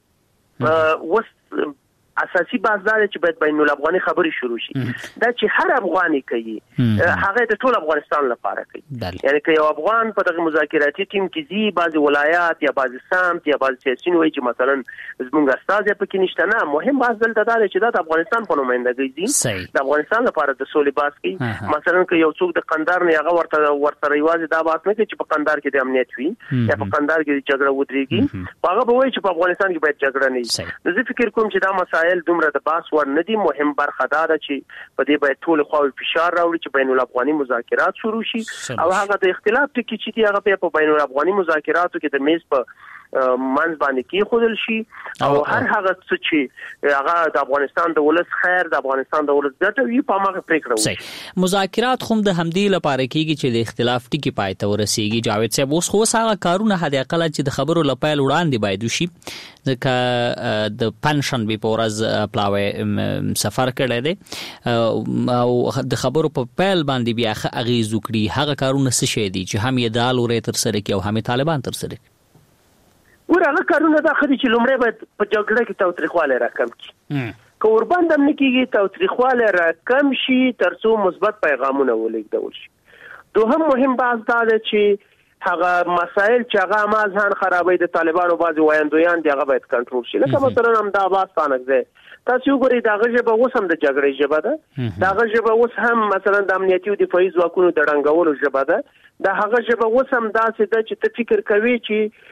چې وس اساسي باز دا چې باید بین الافغاني خبري شروع شي. دا چې هر افغاني کوي هغه د ټول افغانستان لپاره کوي. یعنی که یو افغان په دغه مذاکراتي ټیم کې زی بعضي ولایات یا بعضي سمت یا بعضي سیاسي وایي چې مثلا زموږ استاد پکې نشته، نه مهم باز دلته دا چې دا د افغانستان په نمائندګۍ دي، د افغانستان لپاره د سولې باز کوي. مثلا که یو څوک د قندهار نه هغه ورته یوازې دا بات نه کوي چې په قندهار کې د امنیت وي یا په قندهار کې د جګړه ودرېږي، هغه به وایي چې په افغانستان کې باید جګړه نه وي. زه فکر کوم چې دا مسایل دومره د باس ور نه دي. مهم برخه دا ده چې په دې باید ټول خواوې فشار راوړي چې بین الافغاني مذاکرات شروع شي او هغه د اختلاف ټکي چې دی هغه په بین الافغاني مذاکراتو کې د میز په منځ باندې کې خودل شي او هر هغه څه چې هغه د افغانستان د ولس خیر د افغانستان د ولس ګټه وي په هغه پریکړه وشي. مذاکرات خو د همدې لپاره کېږي چې د اختلاف ټکي پای ته ورسیږي. جاوید صاحب اوس خو هغه کارونه هدا اقل چې د خبرو لپاره وړاندې باید وشي، ځکه د پنشن به په ورځ پلاوی سفر کړی دی او د خبرو په پیل باندې بیا اغیز وکړي. هغه کارونه څه شي دي چې هم یې د لوري تر سره کوي او هم طالبان تر سره کوي؟ ورغه کارونه دا خدي چې لومړی باید په جګړه کې تاوتریخواله راکم شي. که ورباندې هم نه کېږي تاوتریخواله راکم شي ترڅو مثبت پیغامونه ولېږدول شي. دوهم مهم بحث دا دی چې هغه مسایل چې هغه ما ځان خرابوي د طالبانو بعضې وایندویان دي هغه باید کنټرول شي. لکه مثلا همدا عباس خانک دی، تاسو وګورئ دغه ژبه اوس هم د جګړې ژبه ده، دغه ژبه اوس هم مثلا د امنیتي او دفاعي ځواکونو د ړنګولو ژبه ده. د هغه ژبه اوس هم داسې ده چې ته فکر کوي چې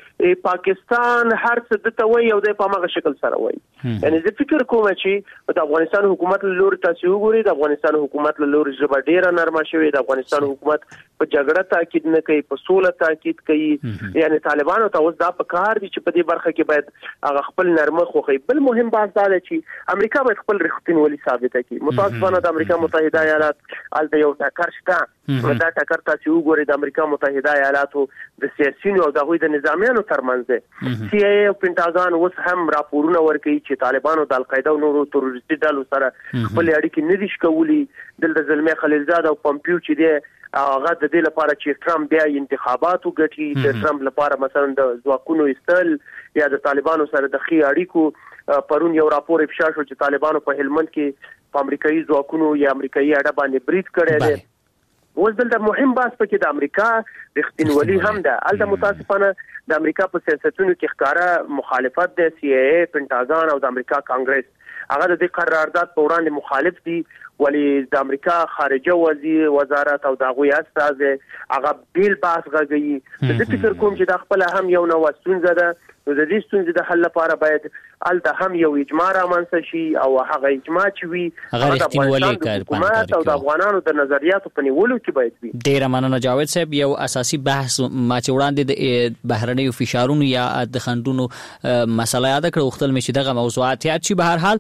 پاکستان هر څه د ته وایي او د په هغه شکل سره وایي. یعنی زه فکر کوم چې د افغانستان حکومت له لوري تاسو وګورئ د افغانستان حکومت له لوري ژبه ډیره نرمه شوې، د افغانستان حکومت په جګړه تاکید نه کوي، په سوله تاکید کوي. یعنی طالبانو ته اوس دا په کار دي چې په دې برخه کې باید هغه خپل نرمه خوخي. بل مهم بحث دا دی چې امریکا باید خپل رښتینولي ثابته کړي. متاسفانه د امریکا متحده ایالات الته یو ټکر شته، دا ټکر تاسو وګورئ د امریکا متحده ایالاتو د سیاسيونو او دغه د نظامیانو ترمنځ دی. سی ای او پینټاګان اوس هم راپورونه ورکوي چې طالبانو د القاعده او نورو تروریستي ډلو سره خپل اړیکې نه دي شکولي. دلته زلمي خلیلزاد او پمپیو چې دی هغه د دې لپاره چې ټرمپ بیا انتخابات وګټي، د ټرمپ لپاره مثلا د ځواکونو استل یا د طالبانو سره د خي اړیکو. پرون یو راپور افشا شو چې طالبانو په هلمند کې په امریکایي ځواکونو یا امریکایي اډه باندې برید کړی دی. اوس دلته مهم بحث پکې د امریکا رښتینولي هم ده. الته متاسفانه د امریکا په سیاستونو کې ښکارا مخالفت ده. سی ای ای، پینټاګان او د امریکا کانګرس هغه د دې قرارداد په وړاندې مخالف دي، ولی د امریکا خارجه وزارت او د هغوی استازي هغه بیل بحث غږوي. زه فکر کوم چې دا خپل هم یو نوې ستونزه ده. نو د دې ستونزې د حل لپاره باید الته هم یو اجماع رامنځته شي او هغه اجماع چې وي هغه رښتینولي کار او د افغانانو د نظریاتو په نیولو کې باید وي. ډیره مننه جاوید صاحب. یو اساسي بحث ما چې وړاندې د بهرنیو فشارونو یا د خندونو مسله یاد کړو وختل مې چې دغه موضوعات یاد شي. به هر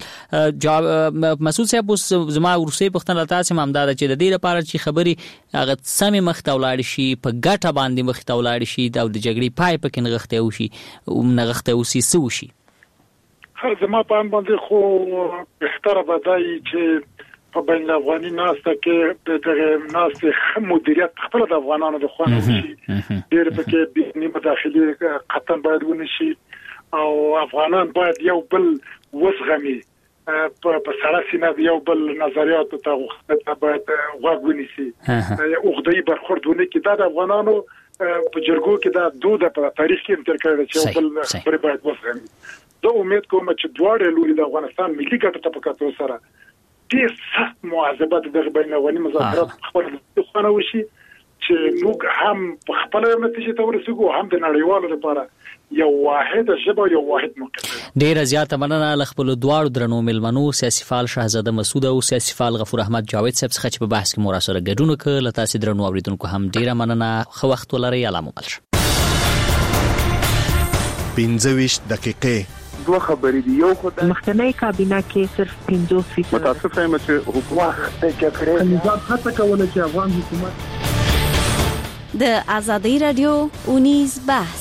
حال مسعود صاحب اوس زما ورسې پښتنه تاسو ممداد چې د دې لپاره چې خبري هغه سمې مخ ته ولاړ شي، په ګټه باندې مخ ته ولاړ شي او د جګړې پای پکې نغښته وشي نغښته وسی سوشي. زما په ان باندې خو بهتره بدای چې په بین الافغاني ناسته کې د ناسته مدیریت خپل د افغانانو د خوانه وشي، ډېر پکې نیمه داخلي قطن باید ونشي او افغانان باید یو بل وسغمي په سړه سینه یو بل نظریات ته باید غوږ ونیسي اوغدی برخوردونه کې د افغانانو په جرګو کې دا دود په تاریخ کې انتر کړی چې بل خبره باید وسره زه امید کوم چې دواړه لوري د افغانستان ملي ګټو ته په کتو سره ډېر سخت معاذبات د بینالمللي مذاکرات خپل خونه وشي چې موږ هم په خپل نتیجه ته ورسېږو هم د نړیوالو لپاره یو واحد ژبه یو واحد موقف. ډیره زیاته مننه ل خپل دواړو درنو ملمنو سیاسي فعال شهزاده مسعود او سیاسي فعال غفور احمد جاوید صاحب څخه چې په بحث کې مو سره ګډون وکړ. ل تاسو درنو اوریدونکو هم ډیره مننه. خو وخت ولرئ. الله مو مل. 15 دقیقې دوه خبرې دي. یو خدای مخکنی کابینه کې صرف 50% متاسف یم چې حکومت د جګړې نظام هڅه کوله چې افغان حکومت د آزادۍ رادیو اونیز بحث